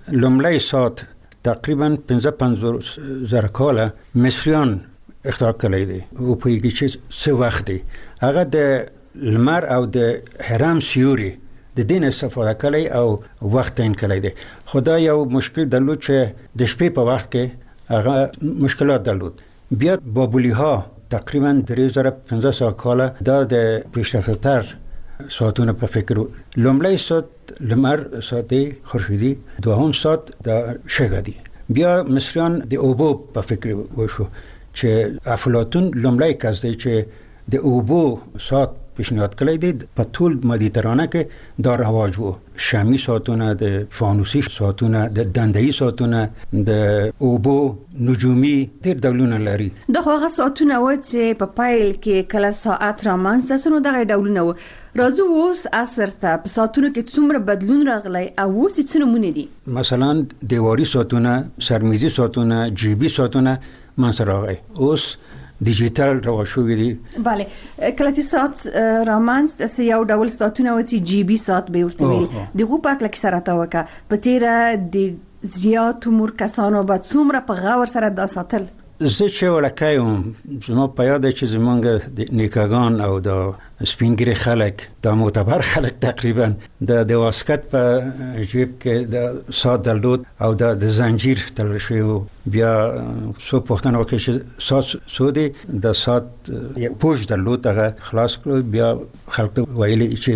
Speaker 9: لومړی سات تقریبا پنځه پنځوس زره کاله مصریان اختراع کړی دی او په یوه چې څه وخت دی هغه د لمر او د حرام سیوري د دین استفاده کړی او وخت تعیین کړی دی. خدا یو مشکل درلود چې د شپې په وخت کې هغه مشکلات درلود. بیا بابلی ها تقریبا درې زره پنځه سوه کاله دا د پیشرفته‌تر ساعتونه په فکر. لومړی ساعت لمر ساعت خورشیدي، دوهم ساعت د شګه دی. بیا مصریان د اوبو په فکر وشو چې افلاطون لومړی کس دی چې د اوبو ساعت پیشنهاد کړی دی. په ټول مدیترانه کې دا رواج وو. شامی ساعتونه، د فانوسی ساعتونه، د دنده‌ای ساعتونه، د اوبو نجومی ډېر ډولونه لري.
Speaker 25: د هغه ساعتونه و چې په پایل کې کله ساعت رامنځته شو، دغه ډولونه و. راځو اوس عصر ته په ساعتونو کې څومره بدلون راغلی او اوس څه نمونه دي؟
Speaker 9: مثلا دیواري ساعتونه، سرمیزي ساعتونه، جیبي ساعتونه منځته راغلي. اوس ډیجیټل روا شوې دي.
Speaker 25: bale کله چې ساعت رامنځته سي یو ډول ساعتونه و چې جیبي ساعت به ورته ویل. دغه په کله کې سره تا وکا په تیره د زیات عمر کسانو به څومره په غور سره دا ساتل.
Speaker 9: زه چې ولکایم زما په یاد چې زمونږ د نیکاګان او د سپینګری خلک د معتبر خلک تقریبا د د واسکت په جیب کې د ساعت درلود او د د زنجیر تړل شوی. بیا څو پوښتنه وکړه چې ساعت سودی د ساعت پوش درلود هغه خلاص کړو. بیا خلک ویلي چې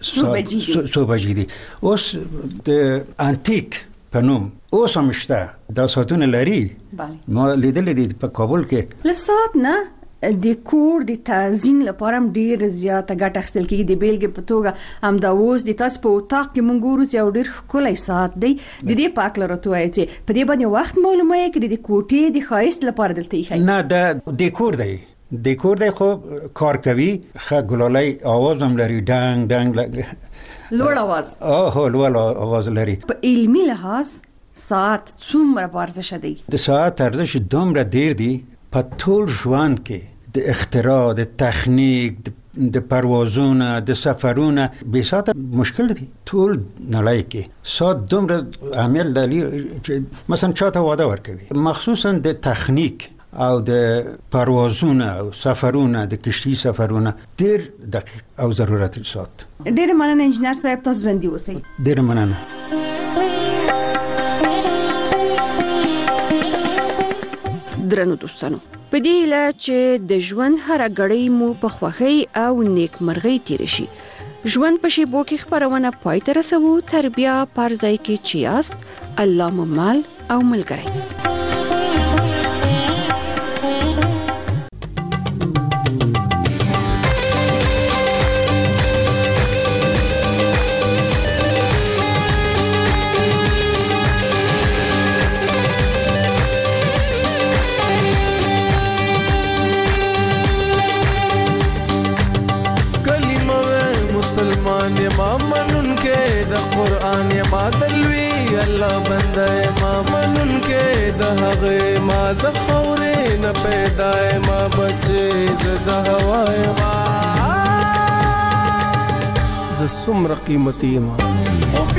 Speaker 9: څو بجې دي. اوس د انتیک په نوم اوس هم شته دا ساعتونه لري. ما لیدلې دي په کابل کې.
Speaker 25: له ساعت نه د کور د تزیین لپاره هم ډیر زیاته ګټه اخیستل کېږي. د بیلګې په توګه هم دا اوس د تاسو په اتاق کې مونږ ګورو چې یو ډیر ښکلی ساعت دی. د دې په اړه راته وایي چې په دې باندې وخت معلومه یې کړي د کوټې د ښایست لپاره دلته یې
Speaker 9: نه د ډیکور دی. ډیکور دی خو کار کوي. ښه ګلالۍ اواز هم لري، ډنګ ډنګ
Speaker 25: لوړ اواز.
Speaker 9: اوه لوړ اواز لري.
Speaker 25: په علمي لحاظ ساعت څومره ارزښت دی؟
Speaker 9: د ساعت ارزښت دومره ډیر دی په ټول ژوند کې د اختراع، د تخنیک، د پروازونه، د سفرونه. بې ساعته مشکل دی ټول نړۍ کې. ساعت دومره اهمیت لري چې مثلا چاته واده ورکوي، مخصوصا د تخنیک او د پروازونه او سفرونه، د کشتي سفرونه ډیر دقیق او ضرورت ساعت.
Speaker 25: ډیر مننه انجنیر صاحب، تاسو ژوندي اوسئ.
Speaker 9: ډیر مننه.
Speaker 25: درنو دوستانو، په دې هیله چې د ژوند هر غړی مو په خوښۍ او نیکمرغۍ تیر شي. ژوند په شیبو کې خبرونه پای ته رسوو. تر بیا پر ځای کې چې یاست، الله مو مال او ملګری.
Speaker 13: مسلمان یما منن کې د قران یما دلوي الله بنده یما منن کې د هغه ما د خورې نه پیدا یما بچي زده هوا یما ز سمر قیمتي یما